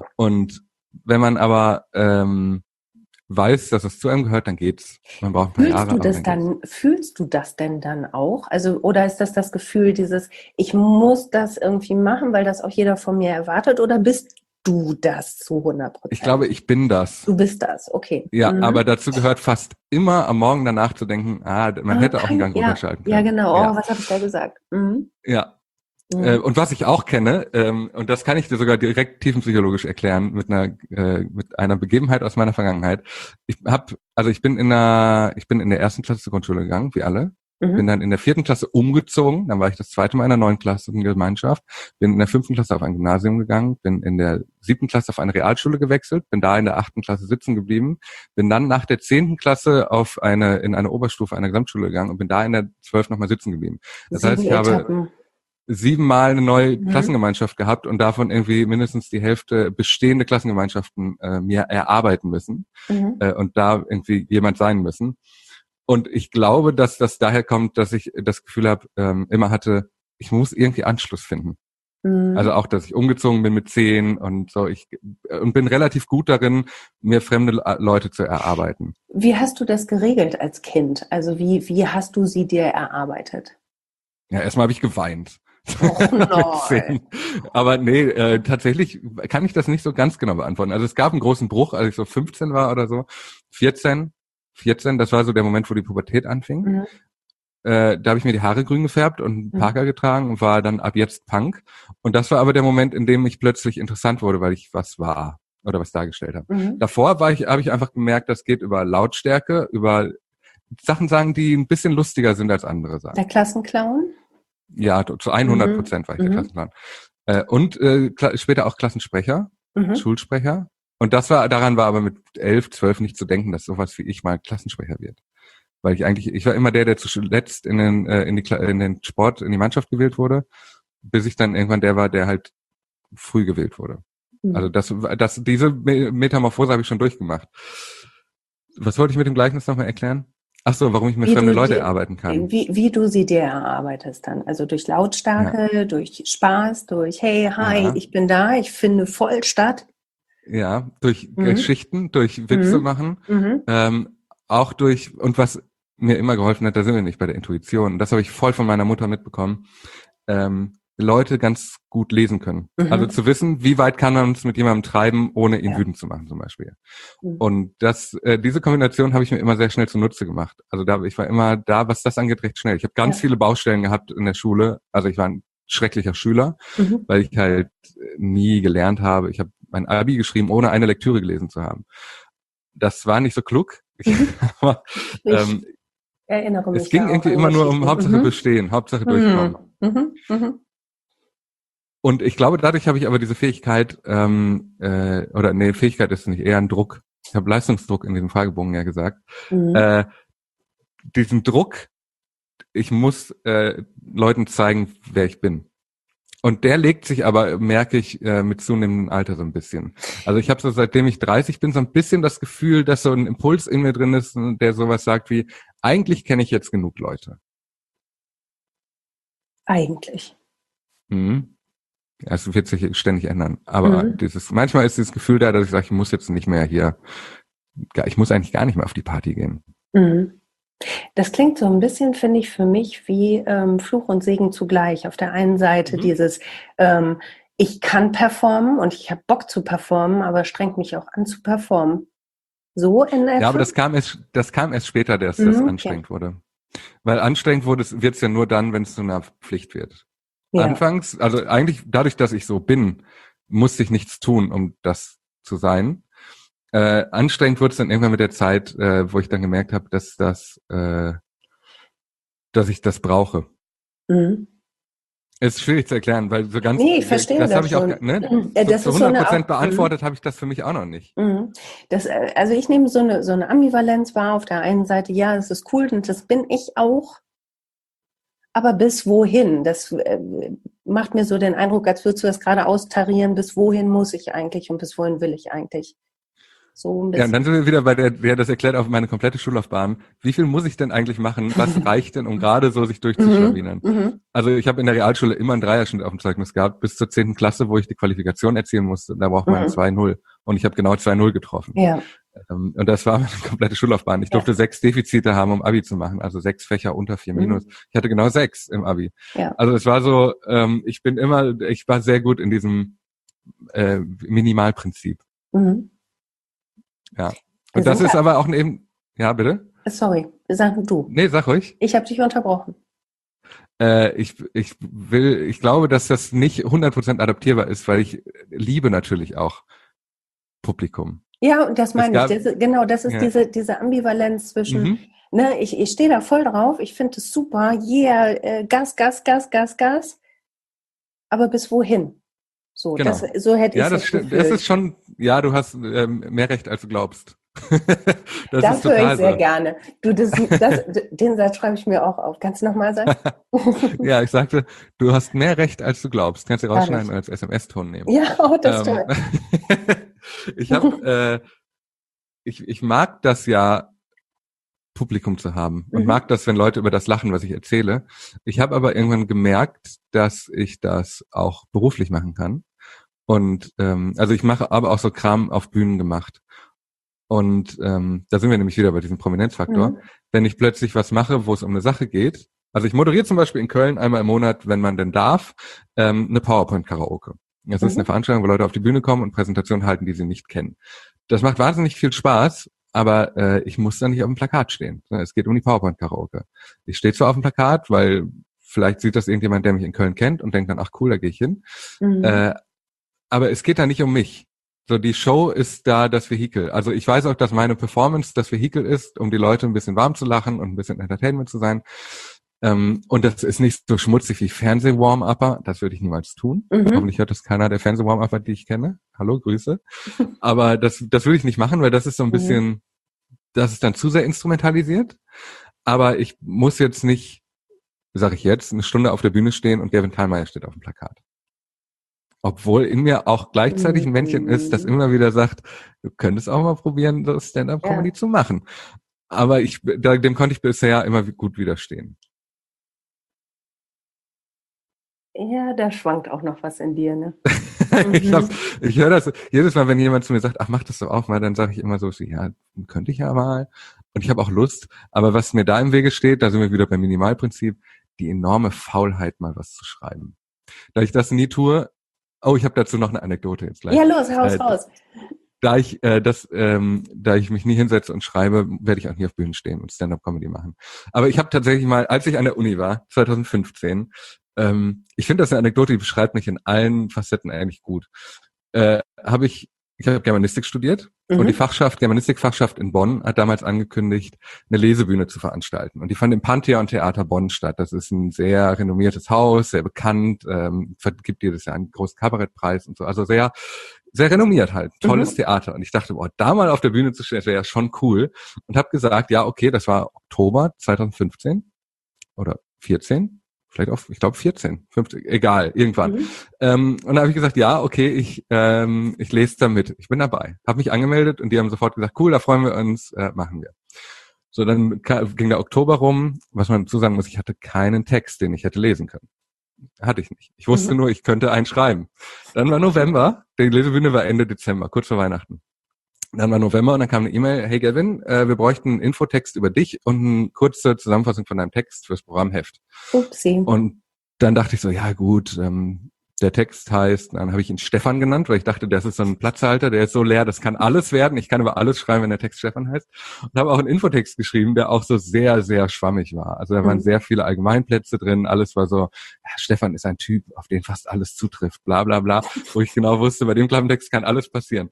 Und wenn man aber ähm, weiß, dass es zu einem gehört, dann geht's. Man braucht ein paar Fühlst Jahre. du aber das geht's. dann, fühlst du das denn dann auch? Also, oder ist das das Gefühl dieses, ich muss das irgendwie machen, weil das auch jeder von mir erwartet, oder bist du das zu hundert Prozent? Ich glaube, ich bin das. Du bist das, okay. Ja, Mhm. aber dazu gehört fast immer am Morgen danach zu denken, ah, man Ah, hätte auch einen kann- Gang ja, runterschalten können. Ja, genau. Oh, Ja, was habe ich da gesagt? Mhm. ja. Mhm. Äh, und was ich auch kenne, ähm, und das kann ich dir sogar direkt tiefenpsychologisch erklären mit einer äh, mit einer Begebenheit aus meiner Vergangenheit. Ich habe, also ich bin in der, ich bin in der ersten Klasse zur Grundschule gegangen, wie alle. Mhm. Bin dann in der vierten Klasse umgezogen, dann war ich das zweite Mal in der neunten Klasse in Gemeinschaft, bin in der fünften Klasse auf ein Gymnasium gegangen, bin in der siebten Klasse auf eine Realschule gewechselt, bin da in der achten Klasse sitzen geblieben, bin dann nach der zehnten Klasse auf eine in eine Oberstufe einer Gesamtschule gegangen und bin da in der zwölften nochmal sitzen geblieben. Das heißt, Sieben ich habe Etappen. siebenmal eine neue Mhm. Klassengemeinschaft gehabt und davon irgendwie mindestens die Hälfte bestehende Klassengemeinschaften äh, mir erarbeiten müssen Mhm. äh, und da irgendwie jemand sein müssen. Und ich glaube, dass das daher kommt, dass ich das Gefühl habe, ähm, immer hatte, ich muss irgendwie Anschluss finden. Mhm. Also auch, dass ich umgezogen bin mit zehn und so. Ich und bin relativ gut darin, mir fremde Le- Leute zu erarbeiten. Wie hast du das geregelt als Kind? Also wie, wie hast du sie dir erarbeitet? Ja, erstmal habe ich geweint. Och Mit nein. zehn. Aber nee, äh, tatsächlich kann ich das nicht so ganz genau beantworten. Also es gab einen großen Bruch, als ich so fünfzehn war oder so. vierzehn, vierzehn, das war so der Moment, wo die Pubertät anfing. Mhm. Äh, da habe ich mir die Haare grün gefärbt und einen Mhm. Parker getragen und war dann ab jetzt Punk. Und das war aber der Moment, in dem ich plötzlich interessant wurde, weil ich was war oder was dargestellt habe. Mhm. Davor war ich, habe ich einfach gemerkt, das geht über Lautstärke, über Sachen sagen, die ein bisschen lustiger sind als andere Sachen. Der Klassenclown? Ja, zu hundert Prozent war ich der Mhm. Klassenclown. Äh, und äh, kla- später auch Klassensprecher, Mhm. Schulsprecher. Und das war, daran war aber mit elf, zwölf nicht zu denken, dass sowas wie ich mal Klassensprecher wird. Weil ich eigentlich, ich war immer der, der zuletzt in den, äh, in die, Kla- in den Sport, in die Mannschaft gewählt wurde, bis ich dann irgendwann der war, der halt früh gewählt wurde. Mhm. Also das, das, diese Me- Metamorphose habe ich schon durchgemacht. Was wollte ich mit dem Gleichnis nochmal erklären? Ach so, warum ich mir Wie fremde du Leute dir- erarbeiten kann. Wie, wie du sie dir erarbeitest dann. Also durch Lautstärke, durch Spaß, durch hey, hi, Ja. ich bin da, ich finde voll statt. Ja, durch Mhm. Geschichten, durch Witze Mhm. machen, Mhm. ähm, auch durch, und was mir immer geholfen hat, da sind wir nicht bei der Intuition, das habe ich voll von meiner Mutter mitbekommen, ähm, Leute ganz gut lesen können. Mhm. Also zu wissen, wie weit kann man es mit jemandem treiben, ohne ihn Ja. wütend zu machen zum Beispiel. Mhm. Und das, äh, diese Kombination habe ich mir immer sehr schnell zunutze gemacht. Also da, ich war immer da, was das angeht, recht schnell. Ich habe ganz Ja. viele Baustellen gehabt in der Schule. Also ich war ein schrecklicher Schüler, Mhm. weil ich halt nie gelernt habe. Ich habe mein Abi geschrieben, ohne eine Lektüre gelesen zu haben. Das war nicht so klug. Ich, aber, Ich ähm, erinnere mich es ging da auch irgendwie an immer nur um Geschichten. Hauptsache Mhm. bestehen, Hauptsache durchkommen. Mhm. Mhm. Und ich glaube, dadurch habe ich aber diese Fähigkeit, ähm, äh, oder nee, Fähigkeit ist nicht, eher ein Druck. Ich habe Leistungsdruck in diesem Fragebogen ja gesagt. Mhm. Äh, diesen Druck ich muss äh, Leuten zeigen, wer ich bin. Und der legt sich aber, merke ich, äh, mit zunehmendem Alter so ein bisschen. Also ich habe so, seitdem ich dreißig bin, so ein bisschen das Gefühl, dass so ein Impuls in mir drin ist, der sowas sagt wie, eigentlich kenne ich jetzt genug Leute. Eigentlich. Mhm. Ja, es wird sich ständig ändern. Aber Mhm. dieses, manchmal ist dieses Gefühl da, dass ich sage, ich muss jetzt nicht mehr hier, ich muss eigentlich gar nicht mehr auf die Party gehen. Mhm. Das klingt so ein bisschen, finde ich, für mich wie ähm, Fluch und Segen zugleich. Auf der einen Seite Mhm. dieses, ähm, ich kann performen und ich habe Bock zu performen, aber strengt mich auch an zu performen. So in etwa? Ja, aber das kam erst, das kam erst später, dass Mhm, das okay. anstrengend wurde. Weil anstrengend wurde es, wird's ja nur dann, wenn es zu einer Pflicht wird. Ja. Anfangs, also eigentlich dadurch, dass ich so bin, musste ich nichts tun, um das zu sein. Äh, anstrengend wurde es dann irgendwann mit der Zeit, äh, wo ich dann gemerkt habe, dass das, äh, dass ich das brauche. Mhm. Es ist schwierig zu erklären, weil so ganz, Nee, ich verstehe das das habe ich auch, schon. ne, Äh, so Das zu ist so hundert eine Prozent auch, mhm. beantwortet habe ich das für mich auch noch nicht. Mhm. Das, äh, also ich nehme so eine, so eine Ambivalenz wahr. Auf der einen Seite, ja, es ist cool und das bin ich auch. Aber bis wohin? Das äh, macht mir so den Eindruck, als würdest du das gerade austarieren. Bis wohin muss ich eigentlich und bis wohin will ich eigentlich? So ein Ja, und dann bisschen. sind wir wieder bei der, wer das erklärt auf meine komplette Schullaufbahn. Wie viel muss ich denn eigentlich machen? Was reicht denn, um gerade so sich Mhm. durchzuschlawinern? Mhm. Also ich habe in der Realschule immer einen Dreierschnitt auf dem Zeugnis gehabt, bis zur zehnten Klasse, wo ich die Qualifikation erzielen musste. Da braucht man ein Mhm. zwei null. Und ich habe genau zwei null getroffen. Ja. Ähm, Und das war meine komplette Schullaufbahn. Ich Ja. durfte sechs Defizite haben, um Abi zu machen. Also sechs Fächer unter vier Minus. Mhm. Ich hatte genau sechs im Abi. Ja. Also es war so, ähm, ich bin immer, ich war sehr gut in diesem äh, Minimalprinzip. Mhm. Ja. Wir Und das sind ist da. aber auch eben, ja, bitte? Sorry, sag du. Nee, sag ruhig. Ich habe dich unterbrochen. Äh, ich, ich will, ich glaube, dass das nicht hundert Prozent adaptierbar ist, weil ich liebe natürlich auch Publikum. Ja, und das Es meine ich. gab, Das, genau, das ist ja, diese, diese Ambivalenz zwischen, mhm, ne, ich, ich stehe da voll drauf, ich finde es super, yeah, äh, Gas, Gas, Gas, Gas, Gas, aber bis wohin? So, das, genau. so hätte ich Ja, es das jetzt stimmt. Das ist gefühlt. schon, ja, du hast ähm, mehr Recht, als du glaubst. Das ist Das höre ich total sehr so. gerne. Du, das, das, den Satz schreibe ich mir auch auf. Kannst du nochmal sagen? Ja, ich sagte, du hast mehr Recht, als du glaubst. Kannst du rausschneiden Herrlich. und als S M S-Ton nehmen. Ja, oh, das ist Ähm, toll. ich habe, äh, ich, ich mag das ja, Publikum zu haben und Mhm. mag das, wenn Leute über das lachen, was ich erzähle. Ich habe aber irgendwann gemerkt, dass ich das auch beruflich machen kann. Und ähm, also ich mache aber auch so Kram auf Bühnen gemacht. Und ähm, da sind wir nämlich wieder bei diesem Prominenzfaktor. Mhm. Wenn ich plötzlich was mache, wo es um eine Sache geht, also ich moderiere zum Beispiel in Köln einmal im Monat, wenn man denn darf, ähm, eine PowerPoint-Karaoke. Das ist eine Mhm. Veranstaltung, wo Leute auf die Bühne kommen und Präsentationen halten, die sie nicht kennen. Das macht wahnsinnig viel Spaß, aber äh, ich muss da nicht auf dem Plakat stehen. Es geht um die PowerPoint-Karaoke. Ich stehe zwar auf dem Plakat, weil vielleicht sieht das irgendjemand, der mich in Köln kennt und denkt dann, ach cool, da gehe ich hin. Mhm. Äh, aber es geht da nicht um mich. So, die Show ist da das Vehikel. Also ich weiß auch, dass meine Performance das Vehikel ist, um die Leute ein bisschen warm zu lachen und ein bisschen Entertainment zu sein. Ähm, und das ist nicht so schmutzig wie Fernseh-Warm-Upper. Das würde ich niemals tun. Mhm. Hoffentlich hört das keiner der Fernseh-Warm-Upper, die ich kenne. Hallo, Grüße. Aber das, das würde ich nicht machen, weil das ist so ein Mhm. bisschen, das ist dann zu sehr instrumentalisiert. Aber ich muss jetzt nicht, sage ich jetzt, eine Stunde auf der Bühne stehen und Gavin Thalmeier steht auf dem Plakat. Obwohl in mir auch gleichzeitig ein Männchen ist, das Mhm. immer wieder sagt, du könntest auch mal probieren, so Stand-up-Comedy Ja. zu machen. Aber ich, da, dem konnte ich bisher immer gut widerstehen. Ja, da schwankt auch noch was in dir, ne? ich hab's, Mhm. ich höre das jedes Mal, wenn jemand zu mir sagt, ach, mach das doch auch mal, dann sage ich immer so, ja, könnte ich ja mal. Und ich habe auch Lust. Aber was mir da im Wege steht, da sind wir wieder beim Minimalprinzip, die enorme Faulheit, mal was zu schreiben. Da ich das nie tue, oh, ich habe dazu noch eine Anekdote jetzt gleich. Ja, los, haus Äh, raus. Da ich äh, das, ähm, da ich mich nie hinsetze und schreibe, werde ich auch nie auf Bühnen stehen und Stand-up-Comedy machen. Aber ich habe tatsächlich mal, als ich an der Uni war, zwanzig fünfzehn, ähm, ich finde das eine Anekdote, die beschreibt mich in allen Facetten eigentlich gut. Äh, habe ich, ich habe Germanistik studiert und die Mhm. Fachschaft, Germanistikfachschaft in Bonn hat damals angekündigt, eine Lesebühne zu veranstalten. Und die fand im Pantheon Theater Bonn statt. Das ist ein sehr renommiertes Haus, sehr bekannt, ähm, gibt jedes Jahr einen großen Kabarettpreis und so. Also sehr, sehr renommiert halt. Tolles Mhm. Theater. Und ich dachte, boah, da mal auf der Bühne zu stehen, das wäre ja schon cool. Und habe gesagt, ja, okay, das war Oktober zwanzig fünfzehn. oder vierzehn, vielleicht auch, ich glaube vierzehn, fünfzehn, egal, irgendwann. Mhm. Ähm, und da habe ich gesagt, ja, okay, ich ähm, ich lese da mit, ich bin dabei. Habe mich angemeldet und die haben sofort gesagt, cool, da freuen wir uns, äh, machen wir. So, dann ging der Oktober rum, was man dazu sagen muss, ich hatte keinen Text, den ich hätte lesen können. Hatte ich nicht. Ich wusste mhm. nur, ich könnte einen schreiben. Dann war November, die Lesebühne war Ende Dezember, kurz vor Weihnachten. Dann war November und dann kam eine E-Mail, hey Gavin, äh, wir bräuchten einen Infotext über dich und eine kurze Zusammenfassung von deinem Text fürs Programmheft. Upsi. Und dann dachte ich so, ja gut, ähm, der Text heißt, dann habe ich ihn Stefan genannt, weil ich dachte, das ist so ein Platzhalter, der ist so leer, das kann alles werden. Ich kann über alles schreiben, wenn der Text Stefan heißt. Und habe auch einen Infotext geschrieben, der auch so sehr, sehr schwammig war. Also da waren mhm. sehr viele Allgemeinplätze drin. Alles war so, ja, Stefan ist ein Typ, auf den fast alles zutrifft, bla bla bla. Wo ich genau wusste, bei dem Klappentext kann alles passieren.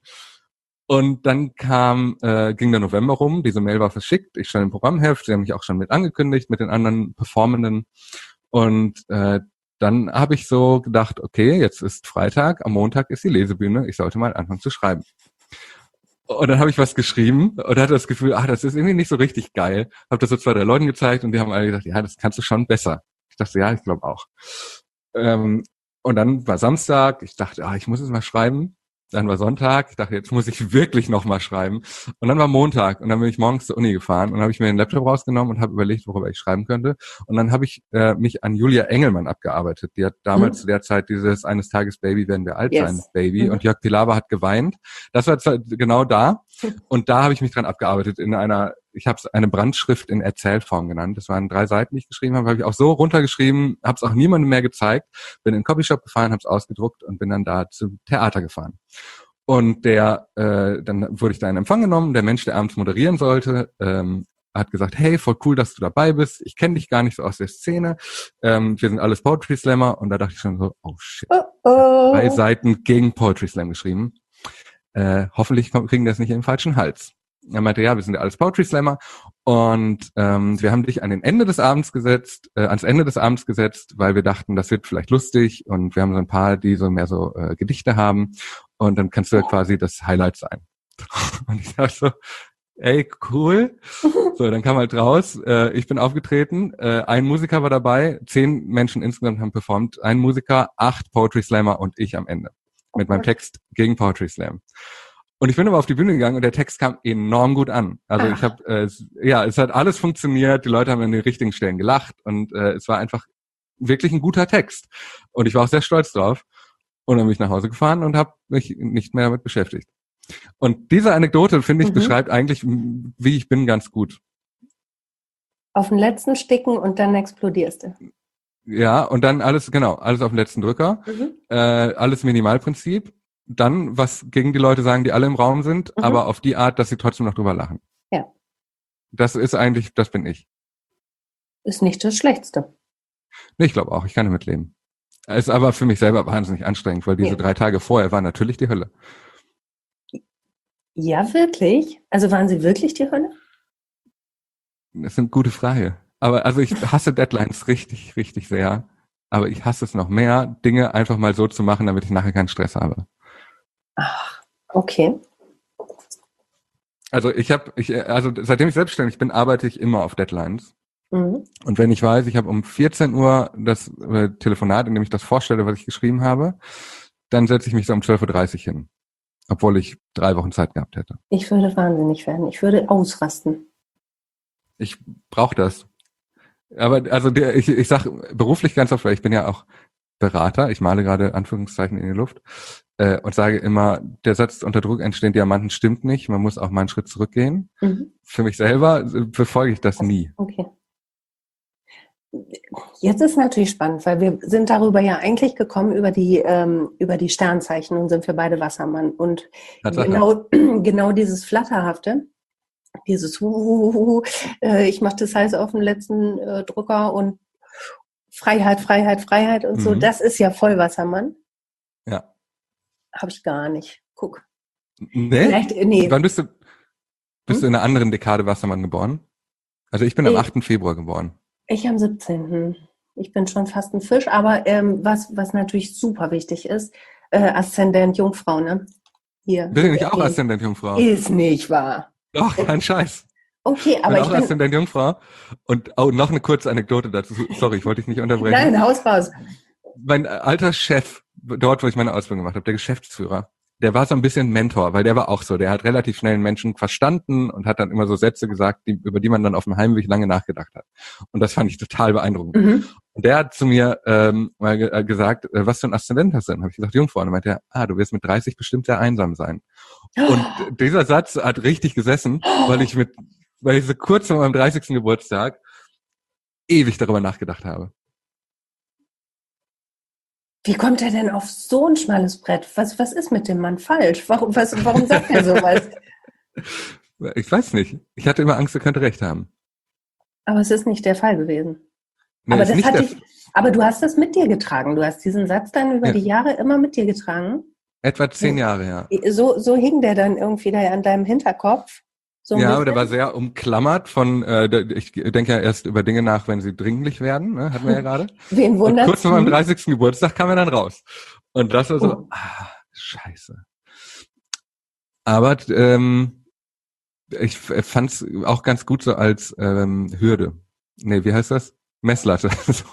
Und dann kam, äh, ging der November rum, diese Mail war verschickt, ich stand im Programmheft, sie haben mich auch schon mit angekündigt, mit den anderen Performenden. Und äh, dann habe ich so gedacht, okay, jetzt ist Freitag, am Montag ist die Lesebühne, ich sollte mal anfangen zu schreiben. Und dann habe ich was geschrieben und hatte das Gefühl, ach, das ist irgendwie nicht so richtig geil. Habe das so zwei, drei Leuten gezeigt und die haben alle gesagt, ja, das kannst du schon besser. Ich dachte, ja, ich glaube auch. Ähm, und dann war Samstag, ich dachte, ah, ich muss es mal schreiben. Dann war Sonntag, ich dachte, jetzt muss ich wirklich noch mal schreiben. Und dann war Montag und dann bin ich morgens zur Uni gefahren und dann habe ich mir den Laptop rausgenommen und habe überlegt, worüber ich schreiben könnte. Und dann habe ich äh, mich an Julia Engelmann abgearbeitet. Die hat damals mhm. zu der Zeit dieses Eines Tages Baby werden wir alt yes. sein Baby mhm. und Jörg Pilawa hat geweint. Das war genau da und da habe ich mich dran abgearbeitet in einer, ich habe es eine Brandschrift in Erzählform genannt. Das waren drei Seiten, die ich geschrieben habe, habe ich auch so runtergeschrieben, habe es auch niemandem mehr gezeigt, bin in den Copyshop gefahren, habe es ausgedruckt und bin dann da zum Theater gefahren. Und der, äh, dann wurde ich da in Empfang genommen. Der Mensch, der abends moderieren sollte, ähm, hat gesagt, hey, voll cool, dass du dabei bist. Ich kenne dich gar nicht so aus der Szene. Ähm, wir sind alles Poetry Slammer. Und da dachte ich schon so, oh shit. Oh, oh. Drei Seiten gegen Poetry Slam geschrieben. Äh, hoffentlich kriegen wir das nicht in den falschen Hals. Er meinte, ja, wir sind ja alles Poetry Slammer und ähm, wir haben dich an den Ende des Abends gesetzt, äh, ans Ende des Abends gesetzt, weil wir dachten, das wird vielleicht lustig und wir haben so ein paar, die so mehr so äh, Gedichte haben und dann kannst du ja quasi das Highlight sein. Und ich dachte so, ey, cool. So, dann kam halt raus, äh, ich bin aufgetreten, äh, ein Musiker war dabei, zehn Menschen insgesamt haben performt, ein Musiker, acht Poetry Slammer und ich am Ende mit meinem Text gegen Poetry Slam. Und ich bin aber auf die Bühne gegangen und der Text kam enorm gut an. Also Ach. ich habe, äh, ja, es hat alles funktioniert. Die Leute haben an den richtigen Stellen gelacht und äh, es war einfach wirklich ein guter Text. Und ich war auch sehr stolz drauf. Und dann bin ich nach Hause gefahren und habe mich nicht mehr damit beschäftigt. Und diese Anekdote, finde ich, mhm. beschreibt eigentlich, wie ich bin, ganz gut. Auf den letzten sticken und dann explodierst du. Ja, und dann alles, genau, alles auf den letzten Drücker. Mhm. Äh, alles Minimalprinzip. Dann, was gegen die Leute sagen, die alle im Raum sind, mhm. aber auf die Art, dass sie trotzdem noch drüber lachen. Ja. Das ist eigentlich, das bin ich. Ist nicht das Schlechteste. Nee, ich glaube auch, ich kann damit leben. Ist aber für mich selber wahnsinnig anstrengend, weil diese ja. drei Tage vorher waren natürlich die Hölle. Ja, wirklich? Also waren sie wirklich die Hölle? Das ist eine gute Frage. Aber also ich hasse Deadlines richtig, richtig sehr. Aber ich hasse es noch mehr, Dinge einfach mal so zu machen, damit ich nachher keinen Stress habe. Ach, okay. Also ich habe, ich, also seitdem ich selbstständig bin, arbeite ich immer auf Deadlines. Mhm. Und wenn ich weiß, ich habe um vierzehn Uhr das äh, Telefonat, in dem ich das vorstelle, was ich geschrieben habe, dann setze ich mich so um zwölf Uhr dreißig hin. Obwohl ich drei Wochen Zeit gehabt hätte. Ich würde wahnsinnig werden. Ich würde ausrasten. Ich brauche das. Aber also der, ich, ich sag beruflich ganz oft, weil ich bin ja auch Berater, ich male gerade Anführungszeichen in die Luft äh, und sage immer, der Satz unter Druck entstehen Diamanten stimmt nicht, man muss auch mal einen Schritt zurückgehen. Mhm. Für mich selber befolge ich das nie. Okay. Jetzt ist natürlich spannend, weil wir sind darüber ja eigentlich gekommen über die ähm, über die Sternzeichen und sind für beide Wassermann und genau, genau dieses Flatterhafte, dieses Huhuhuhu, äh, ich mache das heiß auf dem letzten äh, Drucker und Freiheit, Freiheit, Freiheit und so, mhm. das ist ja voll Wassermann. Ja. Habe ich gar nicht. Guck. Nee? Vielleicht, nee. Wann bist du, bist hm? du in einer anderen Dekade Wassermann geboren? Also ich bin am ich, achten Februar geboren. Ich am siebzehnten Ich bin schon fast ein Fisch, aber ähm, was, was natürlich super wichtig ist, äh, Aszendent Jungfrau, ne? Hier. Bin ich nicht auch Aszendent Jungfrau? Ist nicht wahr. Doch, kein Scheiß. Okay, Ich aber bin ich auch bin, Aszendent Jungfrau. Und oh, noch eine kurze Anekdote dazu. Sorry, ich wollte dich nicht unterbrechen. nein, Haus raus. Mein alter Chef, dort, wo ich meine Ausbildung gemacht habe, der Geschäftsführer, der war so ein bisschen Mentor, weil der war auch so. Der hat relativ schnell einen Menschen verstanden und hat dann immer so Sätze gesagt, die, über die man dann auf dem Heimweg lange nachgedacht hat. Und das fand ich total beeindruckend. Mhm. Und der hat zu mir ähm, mal ge äh, gesagt, äh, was für ein Aszendent hast du denn? Habe ich gesagt, Jungfrau. Und dann meinte er, ah, du wirst mit dreißig bestimmt sehr einsam sein. Und dieser Satz hat richtig gesessen, weil ich mit, weil ich so kurz vor meinem dreißigsten Geburtstag ewig darüber nachgedacht habe. Wie kommt er denn auf so ein schmales Brett? Was, was ist mit dem Mann falsch? Warum, was, warum sagt er sowas? Ich weiß nicht. Ich hatte immer Angst, er könnte recht haben. Aber es ist nicht der Fall gewesen. Nee, aber ist das nicht hat der, dich, aber du hast das mit dir getragen. Du hast diesen Satz dann über ja, die Jahre immer mit dir getragen. etwa zehn Jahre, ja. So, so hing der dann irgendwie da an deinem Hinterkopf. So ein Ja, aber der war bisschen. sehr umklammert von, äh, der- ich denke ja erst über Dinge nach, wenn sie dringlich werden, ne? Hatten wir ja gerade. Wen Und wundert's? kurz vor meinem Hm? dreißigsten Geburtstag kam er dann raus. Und das war so, Oh. ah, scheiße. Aber ähm, ich fand es auch ganz gut so als ähm, Hürde. Nee, wie heißt das? Messlatte.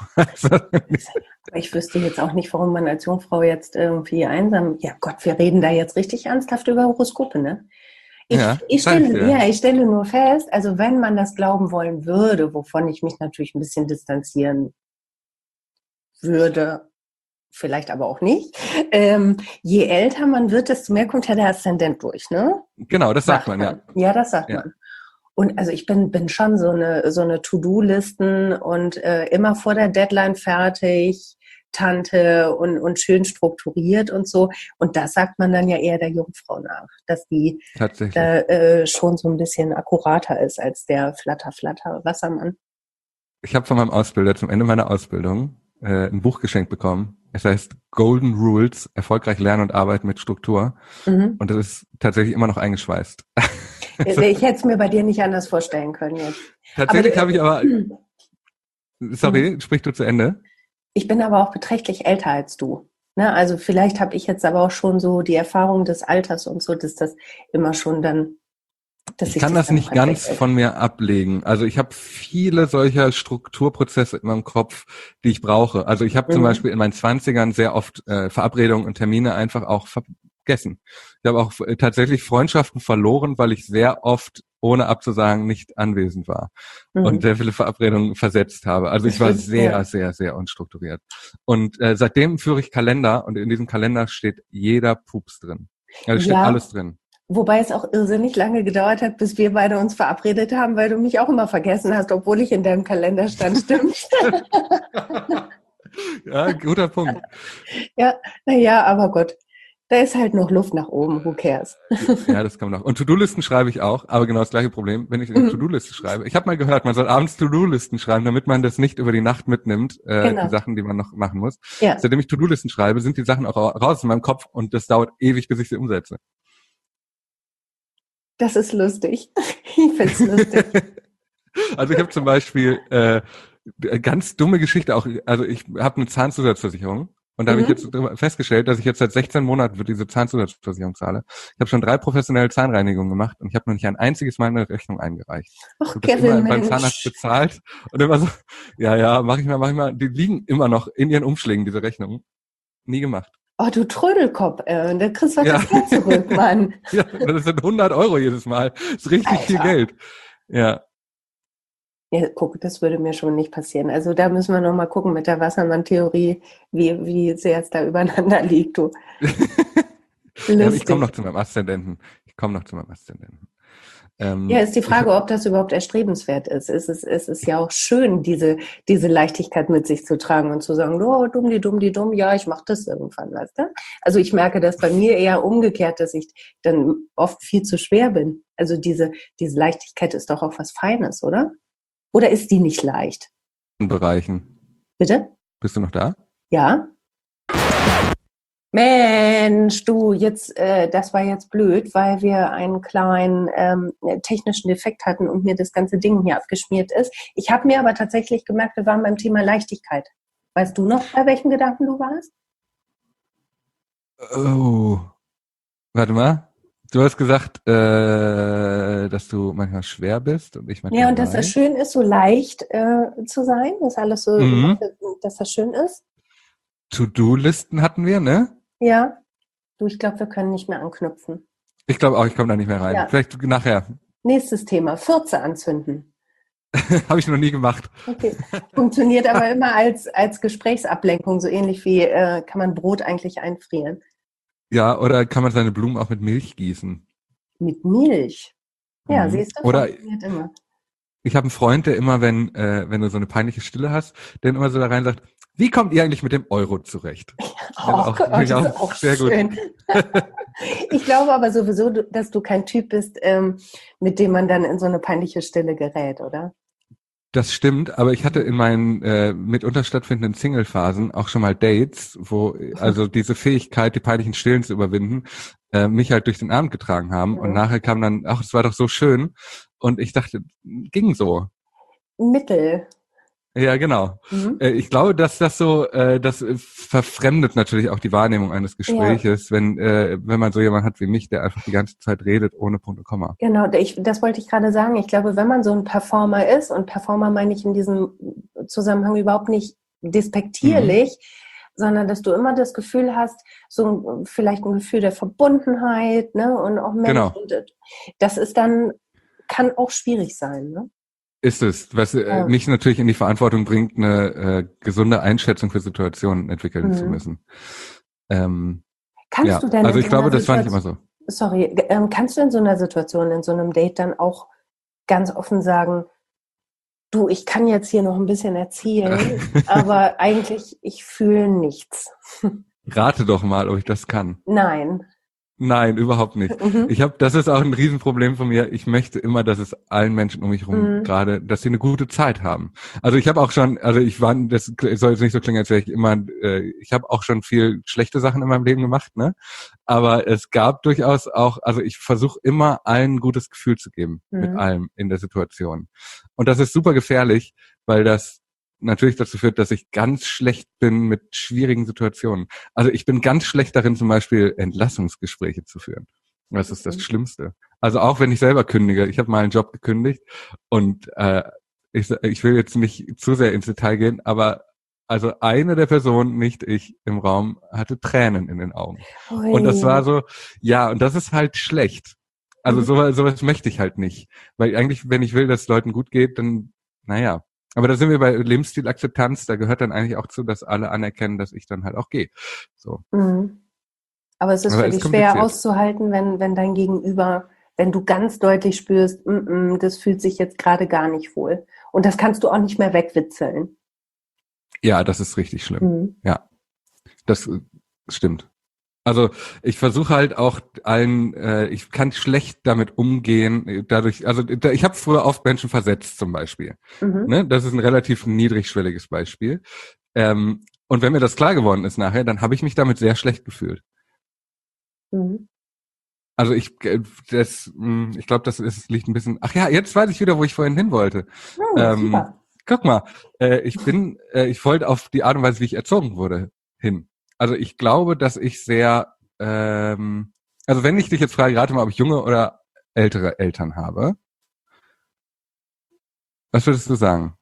Ich wüsste jetzt auch nicht, warum man als Jungfrau jetzt irgendwie einsam. Ja Gott, wir reden da jetzt richtig ernsthaft über Horoskope, ne? Ich, Ja, ich sag ich stelle, dir. ja, ich stelle nur fest, also wenn man das glauben wollen würde, wovon ich mich natürlich ein bisschen distanzieren würde, vielleicht aber auch nicht, ähm, je älter man wird, desto mehr kommt ja der Aszendent durch, ne? Genau, das sagt man, ja. Ja, das sagt Ja. man. Und also ich bin, bin schon so eine, so eine To-Do-Listen und äh, immer vor der Deadline fertig, Tante und, und schön strukturiert und so. Und das sagt man dann ja eher der Jungfrau nach, dass die Tatsächlich. da äh, schon so ein bisschen akkurater ist als der Flatter-Flatter-Wassermann. Ich habe von meinem Ausbilder zum Ende meiner Ausbildung äh, ein Buch geschenkt bekommen. Es heißt Golden Rules, erfolgreich lernen und arbeiten mit Struktur. Mhm. Und das ist tatsächlich immer noch eingeschweißt. Ich hätte es mir bei dir nicht anders vorstellen können jetzt. Tatsächlich habe ich aber, Mhm. sorry, sprich du zu Ende. Ich bin aber auch beträchtlich älter als du. Ne? Also vielleicht habe ich jetzt aber auch schon so die Erfahrung des Alters und so, dass das immer schon dann, dass Ich sich kann das dann nicht noch ganz entwickelt. von mir ablegen. Also ich habe viele solcher Strukturprozesse in meinem Kopf, die ich brauche. Also ich habe zum Mhm. Beispiel in meinen Zwanzigern sehr oft äh, Verabredungen und Termine einfach auch vergessen. Ich habe auch äh, tatsächlich Freundschaften verloren, weil ich sehr oft, ohne abzusagen, nicht anwesend war Mhm. und sehr viele Verabredungen versetzt habe. Also ich Das war wird- sehr, ja. sehr, sehr unstrukturiert. Und äh, seitdem führe ich Kalender und in diesem Kalender steht jeder Pups drin. Also steht Ja. alles drin. Wobei es auch irrsinnig lange gedauert hat, bis wir beide uns verabredet haben, weil du mich auch immer vergessen hast, obwohl ich in deinem Kalender stand, stimmt? Ja, guter Punkt. Ja, naja, aber Gott, da ist halt noch Luft nach oben, who cares? Ja, das kann man auch. Und To-Do-Listen schreibe ich auch, aber genau das gleiche Problem, wenn ich eine Mhm. To-Do-Liste schreibe. Ich habe mal gehört, man soll abends To-Do-Listen schreiben, damit man das nicht über die Nacht mitnimmt, äh, Genau. die Sachen, die man noch machen muss. Ja, Seitdem ich To-Do-Listen schreibe, sind die Sachen auch raus in meinem Kopf und das dauert ewig, bis ich sie umsetze. das ist lustig. Ich find's lustig. Also ich habe zum Beispiel äh, ganz dumme Geschichte auch, also ich habe eine Zahnzusatzversicherung und da habe ich Mhm. jetzt festgestellt, dass ich jetzt seit sechzehn Monaten für diese Zahnzusatzversicherung zahle. Ich habe schon drei professionelle Zahnreinigungen gemacht und ich habe noch nicht ein einziges Mal eine Rechnung eingereicht. Ach, Ich habe das Kevin, immer beim Zahnarzt Mensch. bezahlt und immer so, ja, ja, mach ich mal, mach ich mal. Die liegen immer noch in ihren Umschlägen, diese Rechnungen. Nie gemacht. Oh, du Trödelkopf, äh, da kriegst du auch Ja. das Geld zurück, Mann. Ja, das sind hundert Euro jedes Mal. Das ist richtig viel Alter. Geld. Ja. Ja, guck, das würde mir schon nicht passieren. Also da müssen wir noch mal gucken mit der Wassermann-Theorie, wie, wie sehr es da übereinander liegt, du. Ja, aber ich Lustig. komme noch zu meinem Aszendenten. Ich komme noch zu meinem Aszendenten. Ähm, Ja, ist die ich Frage, hab- ob das überhaupt erstrebenswert ist. Es ist, es ist ja auch schön, diese, diese Leichtigkeit mit sich zu tragen und zu sagen, oh, dumm, die dumm, die dumm, ja, ich mache das irgendwann, weißt du? Also ich merke das bei mir eher umgekehrt, dass ich dann oft viel zu schwer bin. Also diese, diese Leichtigkeit ist doch auch was Feines, oder? Oder ist die nicht leicht? Bereichen. Bitte? Bist du noch da? Ja? Mensch, du, jetzt, äh, das war jetzt blöd, weil wir einen kleinen ähm, technischen Defekt hatten und mir das ganze Ding hier abgeschmiert ist. Ich habe mir aber tatsächlich gemerkt, wir waren beim Thema Leichtigkeit. Weißt du noch, bei welchen Gedanken du warst? Oh. Warte mal. Du hast gesagt, äh, dass du manchmal schwer bist und ich manchmal Ja, und dass das leicht. schön ist, so leicht äh, zu sein, dass alles so, Mhm. dass das schön ist. To-Do-Listen hatten wir, ne? Ja, du, ich glaube, wir können nicht mehr anknüpfen. Ich glaube auch, ich komme da nicht mehr rein. Ja, Vielleicht nachher. nächstes Thema, Fürze anzünden. Habe ich noch nie gemacht. Okay, funktioniert aber immer als, als Gesprächsablenkung, so ähnlich wie äh, kann man Brot eigentlich einfrieren. Ja, oder kann man seine Blumen auch mit Milch gießen? Mit Milch. Ja, Mhm. siehst du, Oder funktioniert immer. ich habe einen Freund, der immer, wenn äh, wenn du so eine peinliche Stille hast, der immer so da rein sagt, wie kommt ihr eigentlich mit dem Euro zurecht? Das ist Oh, auch, Gott, das ja, ist auch sehr gut. schön. Ich glaube aber sowieso, du- dass du kein Typ bist, ähm, mit dem man dann in so eine peinliche Stille gerät, oder? Das stimmt, aber ich hatte in meinen äh, mitunter stattfindenden Single-Phasen auch schon mal Dates, wo also diese Fähigkeit, die peinlichen Stillen zu überwinden, äh, mich halt durch den Abend getragen haben. Und Mhm. nachher kam dann, ach, es war doch so schön. Und ich dachte, ging so. Mittel. Ja, genau. Mhm. Äh, ich glaube, dass das so, äh, das äh, verfremdet natürlich auch die Wahrnehmung eines Ja, Gespräches, wenn äh, wenn man so jemanden hat wie mich, der einfach die ganze Zeit redet ohne Punkt und Komma. genau. Ich, das wollte ich gerade sagen. Ich glaube, wenn man so ein Performer ist, und Performer meine ich in diesem Zusammenhang überhaupt nicht Mhm. despektierlich, sondern dass du immer das Gefühl hast, so ein, vielleicht ein Gefühl der Verbundenheit, ne, und auch Mensch. Genau. Und das ist dann, kann auch schwierig sein, ne? Ist es, was äh, Ja. mich natürlich in die Verantwortung bringt, eine äh, gesunde Einschätzung für Situationen entwickeln zu Mhm. müssen. Ähm, Kannst du ja, denn also in ich so einer glaube, das war nicht immer Situation, so. sorry, ähm, kannst du in so einer Situation, in so einem Date dann auch ganz offen sagen, du, ich kann jetzt hier noch ein bisschen erzählen, aber eigentlich, ich fühle nichts. Rate doch mal, ob ich das kann. Nein. Nein, überhaupt nicht. Mhm. Ich habe, das ist auch ein Riesenproblem von mir. Ich möchte immer, dass es allen Menschen um mich herum Mhm. gerade, dass sie eine gute Zeit haben. Also ich habe auch schon, also ich war, das soll jetzt nicht so klingen, als wäre ich immer, äh, ich habe auch schon viel schlechte Sachen in meinem Leben gemacht, ne? Aber es gab durchaus auch, also ich versuche immer allen ein gutes Gefühl zu geben mit Mhm. allem in der Situation. Und das ist super gefährlich, weil das natürlich dazu führt, dass ich ganz schlecht bin mit schwierigen Situationen. Also ich bin ganz schlecht darin, zum Beispiel Entlassungsgespräche zu führen. Das ist das Mhm. Schlimmste. Also auch wenn ich selber kündige. Ich habe mal einen Job gekündigt und äh, ich, ich will jetzt nicht zu sehr ins Detail gehen, aber also eine der Personen, nicht ich, im Raum hatte Tränen in den Augen. Und das Ui. war so, ja, und das ist halt schlecht. Also Mhm. sowas, sowas möchte ich halt nicht. Weil eigentlich, wenn ich will, dass es Leuten gut geht, dann, naja. Aber da sind wir bei Lebensstilakzeptanz, da gehört dann eigentlich auch zu, dass alle anerkennen, dass ich dann halt auch gehe. So. Mhm. Aber es ist Aber für ist dich schwer kompliziert. auszuhalten, wenn, wenn dein Gegenüber, wenn du ganz deutlich spürst, mm, mm, das fühlt sich jetzt gerade gar nicht wohl. Und das kannst du auch nicht mehr wegwitzeln. Ja, das ist richtig schlimm. Mhm. Ja, das äh, stimmt. Also ich versuche halt auch allen, äh, ich kann schlecht damit umgehen, äh, dadurch, also da, ich habe früher oft Menschen versetzt zum Beispiel. Mhm. Ne? Das ist ein relativ niedrigschwelliges Beispiel. Ähm, und wenn mir das klar geworden ist nachher, dann habe ich mich damit sehr schlecht gefühlt. Mhm. Also ich, äh, das, mh, ich glaube, das ist, liegt ein bisschen. Ach ja, jetzt weiß ich wieder, wo ich vorhin hin wollte. Mhm, Ähm, super. guck mal, äh, ich bin, äh, ich wollte auf die Art und Weise, wie ich erzogen wurde, hin. Also ich glaube, dass ich sehr, ähm, also wenn ich dich jetzt frage, rate mal, ob ich junge oder ältere Eltern habe, was würdest du sagen?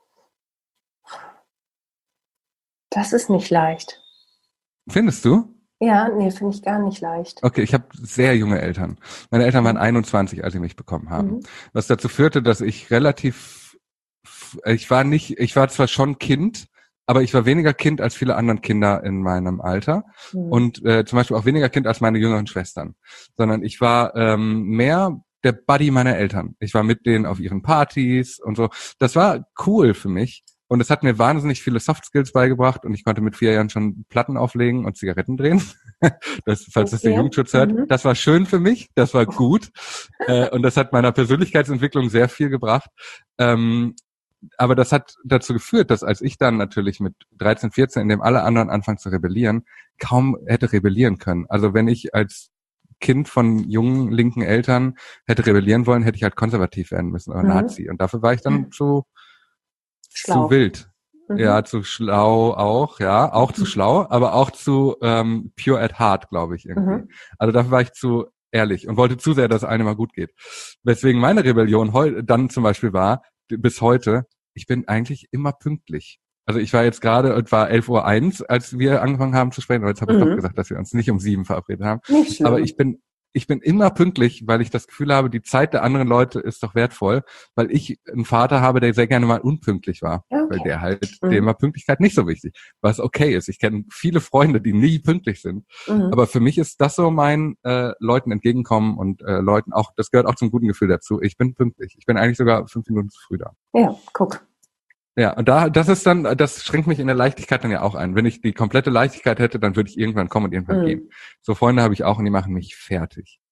Das ist nicht leicht. Findest du? Ja, nee, finde ich gar nicht leicht. Okay, ich habe sehr junge Eltern. Meine Eltern waren Mhm. einundzwanzig, als sie mich bekommen haben. Mhm. Was dazu führte, dass ich relativ, ich war nicht, ich war zwar schon Kind, aber ich war weniger Kind als viele anderen Kinder in meinem Alter Mhm. und äh, zum Beispiel auch weniger Kind als meine jüngeren Schwestern, sondern ich war ähm, mehr der Buddy meiner Eltern. Ich war mit denen auf ihren Partys und so. Das war cool für mich. Und es hat mir wahnsinnig viele Soft Skills beigebracht und ich konnte mit vier Jahren schon Platten auflegen und Zigaretten drehen. Das, falls das der Okay. Jugendschutz hört. Mhm. Das war schön für mich, das war gut. Äh, und das hat meiner Persönlichkeitsentwicklung sehr viel gebracht. Ähm, aber das hat dazu geführt, dass als ich dann natürlich mit dreizehn, vierzehn, in dem alle anderen anfangen zu rebellieren, kaum hätte rebellieren können. Also wenn ich als Kind von jungen linken Eltern hätte rebellieren wollen, hätte ich halt konservativ werden müssen oder Mhm. Nazi. Und dafür war ich dann zu, zu Schlau. wild. Ja, Mhm. zu schlau auch, ja, auch zu Mhm. schlau, aber auch zu ähm, pure at heart, glaube ich irgendwie. Mhm. Also dafür war ich zu ehrlich, und wollte zu sehr, dass es einem mal gut geht. Weswegen meine Rebellion heu- dann zum Beispiel war, bis heute, ich bin eigentlich immer pünktlich. Also ich war jetzt gerade etwa elf Uhr eins, als wir angefangen haben zu sprechen. Und jetzt habe ich Mhm. doch gesagt, dass wir uns nicht um sieben verabredet haben. Nicht schlimm. Aber ich bin ich bin immer pünktlich, weil ich das Gefühl habe, die Zeit der anderen Leute ist doch wertvoll, weil ich einen Vater habe, der sehr gerne mal unpünktlich war. Okay. Weil der halt, Mhm. dem war Pünktlichkeit nicht so wichtig. Was okay ist. Ich kenne viele Freunde, die nie pünktlich sind. Mhm. Aber für mich ist das so mein äh, Leuten entgegenkommen und äh, Leuten auch, das gehört auch zum guten Gefühl dazu. Ich bin pünktlich. Ich bin eigentlich sogar fünf Minuten zu früh da. Ja, guck. Ja, und da, das ist dann, das schränkt mich in der Leichtigkeit dann ja auch ein. Wenn ich die komplette Leichtigkeit hätte, dann würde ich irgendwann kommen und irgendwann Mhm. gehen. So Freunde habe ich auch und die machen mich fertig.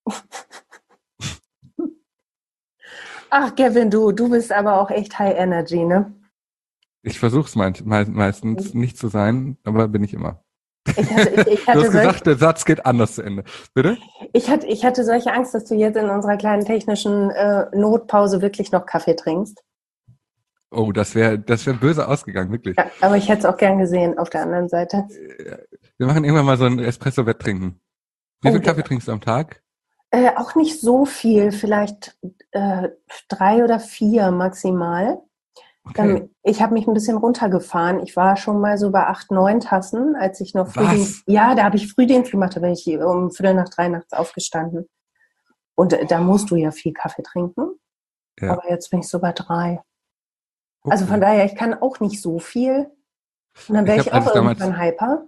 Ach, Gavin, du, du bist aber auch echt High Energy, ne? Ich versuche es meist, meistens nicht zu sein, aber bin ich immer. Ich hatte, ich, ich Du hatte, hast solch, gesagt, der Satz geht anders zu Ende. Bitte? ich hatte, ich hatte solche Angst, dass du jetzt in unserer kleinen technischen äh, Notpause wirklich noch Kaffee trinkst. Oh, das wäre das wäre böse ausgegangen, wirklich. Ja, aber ich hätte es auch gern gesehen auf der anderen Seite. Wir machen irgendwann mal so ein Espresso-Wetttrinken. Wie Oh, viel Kaffee ja. trinkst du am Tag? Äh, auch nicht so viel, vielleicht äh, drei oder vier maximal. Okay. Ähm, ich habe mich ein bisschen runtergefahren. Ich war schon mal so bei acht, neun Tassen, als ich noch Frühdienst. Was? Ja, da habe ich Frühdienst gemacht, da bin ich um Viertel nach drei nachts aufgestanden. Und äh, da musst du ja viel Kaffee trinken. Ja. Aber jetzt bin ich so bei drei. Okay. Also von daher, ich kann auch nicht so viel. Und dann wäre Ich ich, hab, als auch ich damals- irgendwann hyper.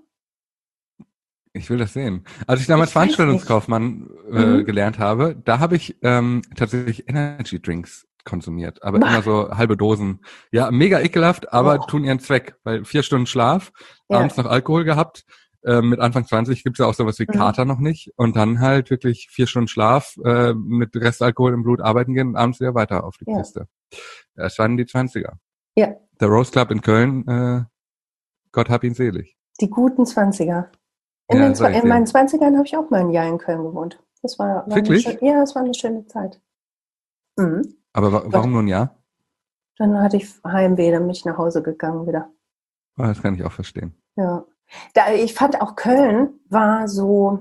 Ich will das sehen. Als ich damals Ich weiß Veranstaltungskaufmann äh, Mhm. gelernt habe, da habe ich ähm, tatsächlich Energy Drinks konsumiert, aber Bah. immer so halbe Dosen. Ja, mega ekelhaft, aber Oh. tun ihren Zweck, weil vier Stunden Schlaf, Ja. abends noch Alkohol gehabt, äh, mit Anfang zwanzig gibt's ja auch sowas wie Mhm. Kater noch nicht und dann halt wirklich vier Stunden Schlaf, äh, mit Restalkohol im Blut arbeiten gehen und abends wieder weiter auf die Ja. Piste. Das waren die zwanziger. Ja, Der Rose Club in Köln, äh, Gott hab ihn selig. die guten Zwanziger. In, Ja, den, sag Zwa- ich in dir. meinen Zwanzigern habe ich auch mal ein Jahr in Köln gewohnt. Das war, war eine Wirklich? schön, ja, das war eine schöne Zeit. Mhm. Aber wa- warum nur ein Jahr? Dann hatte ich Heimweh, dann bin ich nach Hause gegangen wieder. Oh, das kann ich auch verstehen. Ja. Da, ich fand auch Köln war so,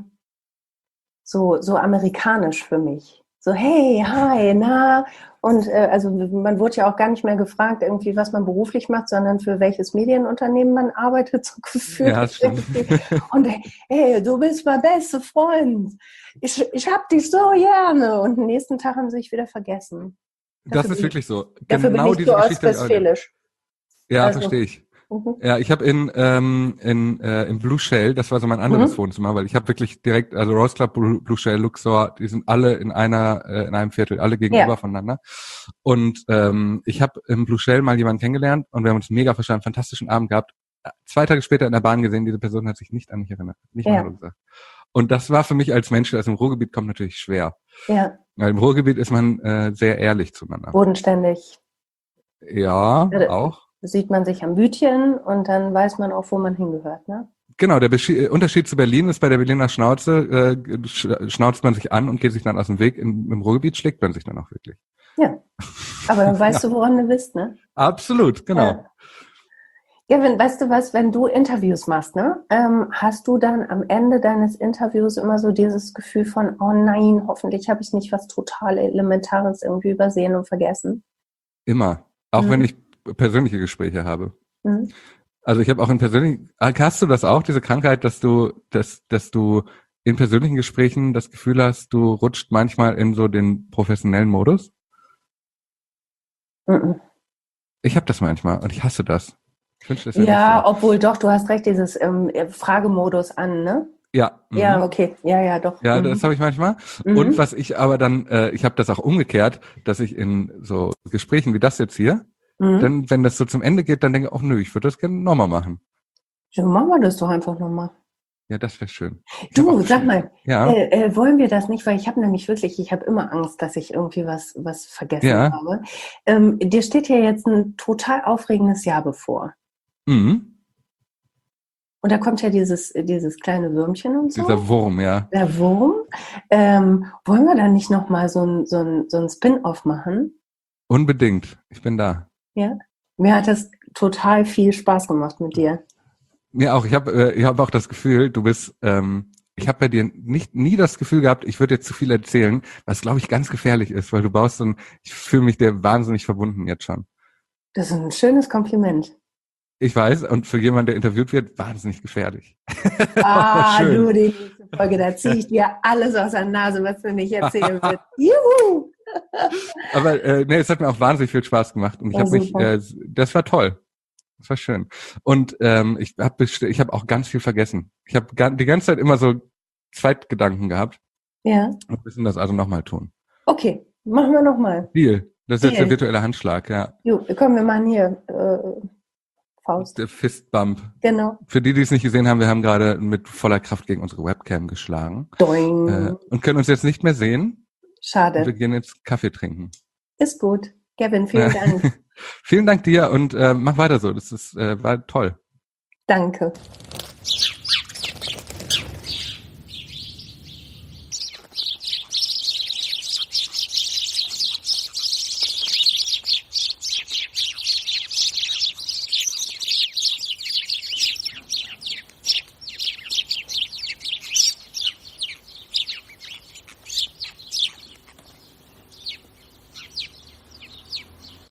so, so amerikanisch für mich. So, hey, hi, na. Und äh, also man wurde ja auch gar nicht mehr gefragt, irgendwie, was man beruflich macht, sondern für welches Medienunternehmen man arbeitet, so gefühlt. Ja, das stimmt. Und hey, du bist mein bester Freund. Ich, ich hab dich so gerne. Und am nächsten Tag haben sie sich wieder vergessen. Das Dafür ist bin- wirklich so. Dafür Genau bin ich diese so Geschichte. habe ich auch erlebt. ostwestfälisch. Ja, Also- verstehe ich. Mhm. Ja, ich habe in ähm, in äh, im Blue Shell, das war so mein anderes Mhm. Wohnzimmer, weil ich habe wirklich direkt, also Rose Club, Blue, Blue Shell, Luxor, die sind alle in einer äh, in einem Viertel, alle gegenüber Ja. voneinander. Und ähm, ich habe im Blue Shell mal jemanden kennengelernt und wir haben uns mega verstanden, fantastischen Abend gehabt. Zwei Tage später in der Bahn gesehen, diese Person hat sich nicht an mich erinnert, nicht mal Ja. Hallo gesagt. Und das war für mich als Mensch, der aus dem Ruhrgebiet kommt, natürlich schwer. Ja, Weil im Ruhrgebiet ist man äh, sehr ehrlich zueinander. bodenständig. Ja, Ja, das- auch. Sieht man sich am Bütchen und dann weiß man auch, wo man hingehört, ne? Genau, der Beschi- Unterschied zu Berlin ist, bei der Berliner Schnauze äh, sch- schnauzt man sich an und geht sich dann aus dem Weg. Im, im Ruhrgebiet schlägt man sich dann auch wirklich. Ja. Aber dann weißt Ja. du, woran du bist, ne? Absolut, genau. Ja. Gavin, weißt du was, wenn du Interviews machst, ne? Ähm, hast du dann am Ende deines Interviews immer so dieses Gefühl von, oh nein, hoffentlich habe ich nicht was total Elementares irgendwie übersehen und vergessen? Immer. Auch Mhm. wenn ich persönliche Gespräche habe. Mhm. Also ich habe auch in persönlichen, hast du das auch, diese Krankheit, dass du, dass, dass du in persönlichen Gesprächen das Gefühl hast, du rutscht manchmal in so den professionellen Modus? Mhm. Ich habe das manchmal und ich hasse das. Ich wünschte, das wäre Ja, nicht so. obwohl doch, du hast recht, dieses ähm, Fragemodus an, ne? Ja. Mhm. Ja, okay. Ja, ja, doch. Ja, Mhm. das habe ich manchmal. Mhm. Und was ich aber dann, äh, ich habe das auch umgekehrt, dass ich in so Gesprächen wie das jetzt hier, Mhm. dann, wenn das so zum Ende geht, dann denke ich, ach nö, ich würde das gerne nochmal machen. So, machen wir das doch einfach nochmal. Ja, das wäre schön. Ich hab Du, auch sag schon- mal, Ja, äh, äh, wollen wir das nicht? Weil ich habe nämlich wirklich, ich habe immer Angst, dass ich irgendwie was, was vergessen Ja. habe. Ähm, dir steht ja jetzt ein total aufregendes Jahr bevor. mhm. Und da kommt ja dieses, dieses kleine Würmchen und so. Dieser Wurm, ja. Der Wurm. Ähm, wollen wir da nicht nochmal so ein, so ein, so ein Spin-off machen? Unbedingt. Ich bin da. Ja. Mir hat das total viel Spaß gemacht mit dir. Mir auch. Ich habe äh, ich hab auch das Gefühl, du bist, ähm, ich habe bei dir nicht nie das Gefühl gehabt, ich würde jetzt zu viel erzählen, was glaube ich ganz gefährlich ist, weil du baust so ein, ich fühle mich dir wahnsinnig verbunden jetzt schon. Das ist ein schönes Kompliment. Ich weiß, und für jemanden, der interviewt wird, wahnsinnig gefährlich. Ah, Schön. du, die nächste Folge, da ziehe ich dir alles aus der Nase, was du nicht erzählen willst. Juhu! Aber äh, nee, es hat mir auch wahnsinnig viel Spaß gemacht und ich Ja, habe mich, super. äh, das war toll. Das war schön. Und ähm, ich habe ich hab auch ganz viel vergessen. Ich habe die ganze Zeit immer so Zweitgedanken gehabt. Ja, Wir müssen das also nochmal tun. okay, machen wir nochmal. Deal. Das ist jetzt der Deal. virtuelle Handschlag, ja. Jo, komm, wir machen hier äh, Faust. Der Fistbump. Genau. Für die, die es nicht gesehen haben, wir haben gerade mit voller Kraft gegen unsere Webcam geschlagen Doing. äh, und können uns jetzt nicht mehr sehen. Und wir Schade. gehen jetzt Kaffee trinken. Ist gut. Kevin, vielen Dank. Vielen Dank dir und äh, mach weiter so. Das ist, äh, war toll. Danke.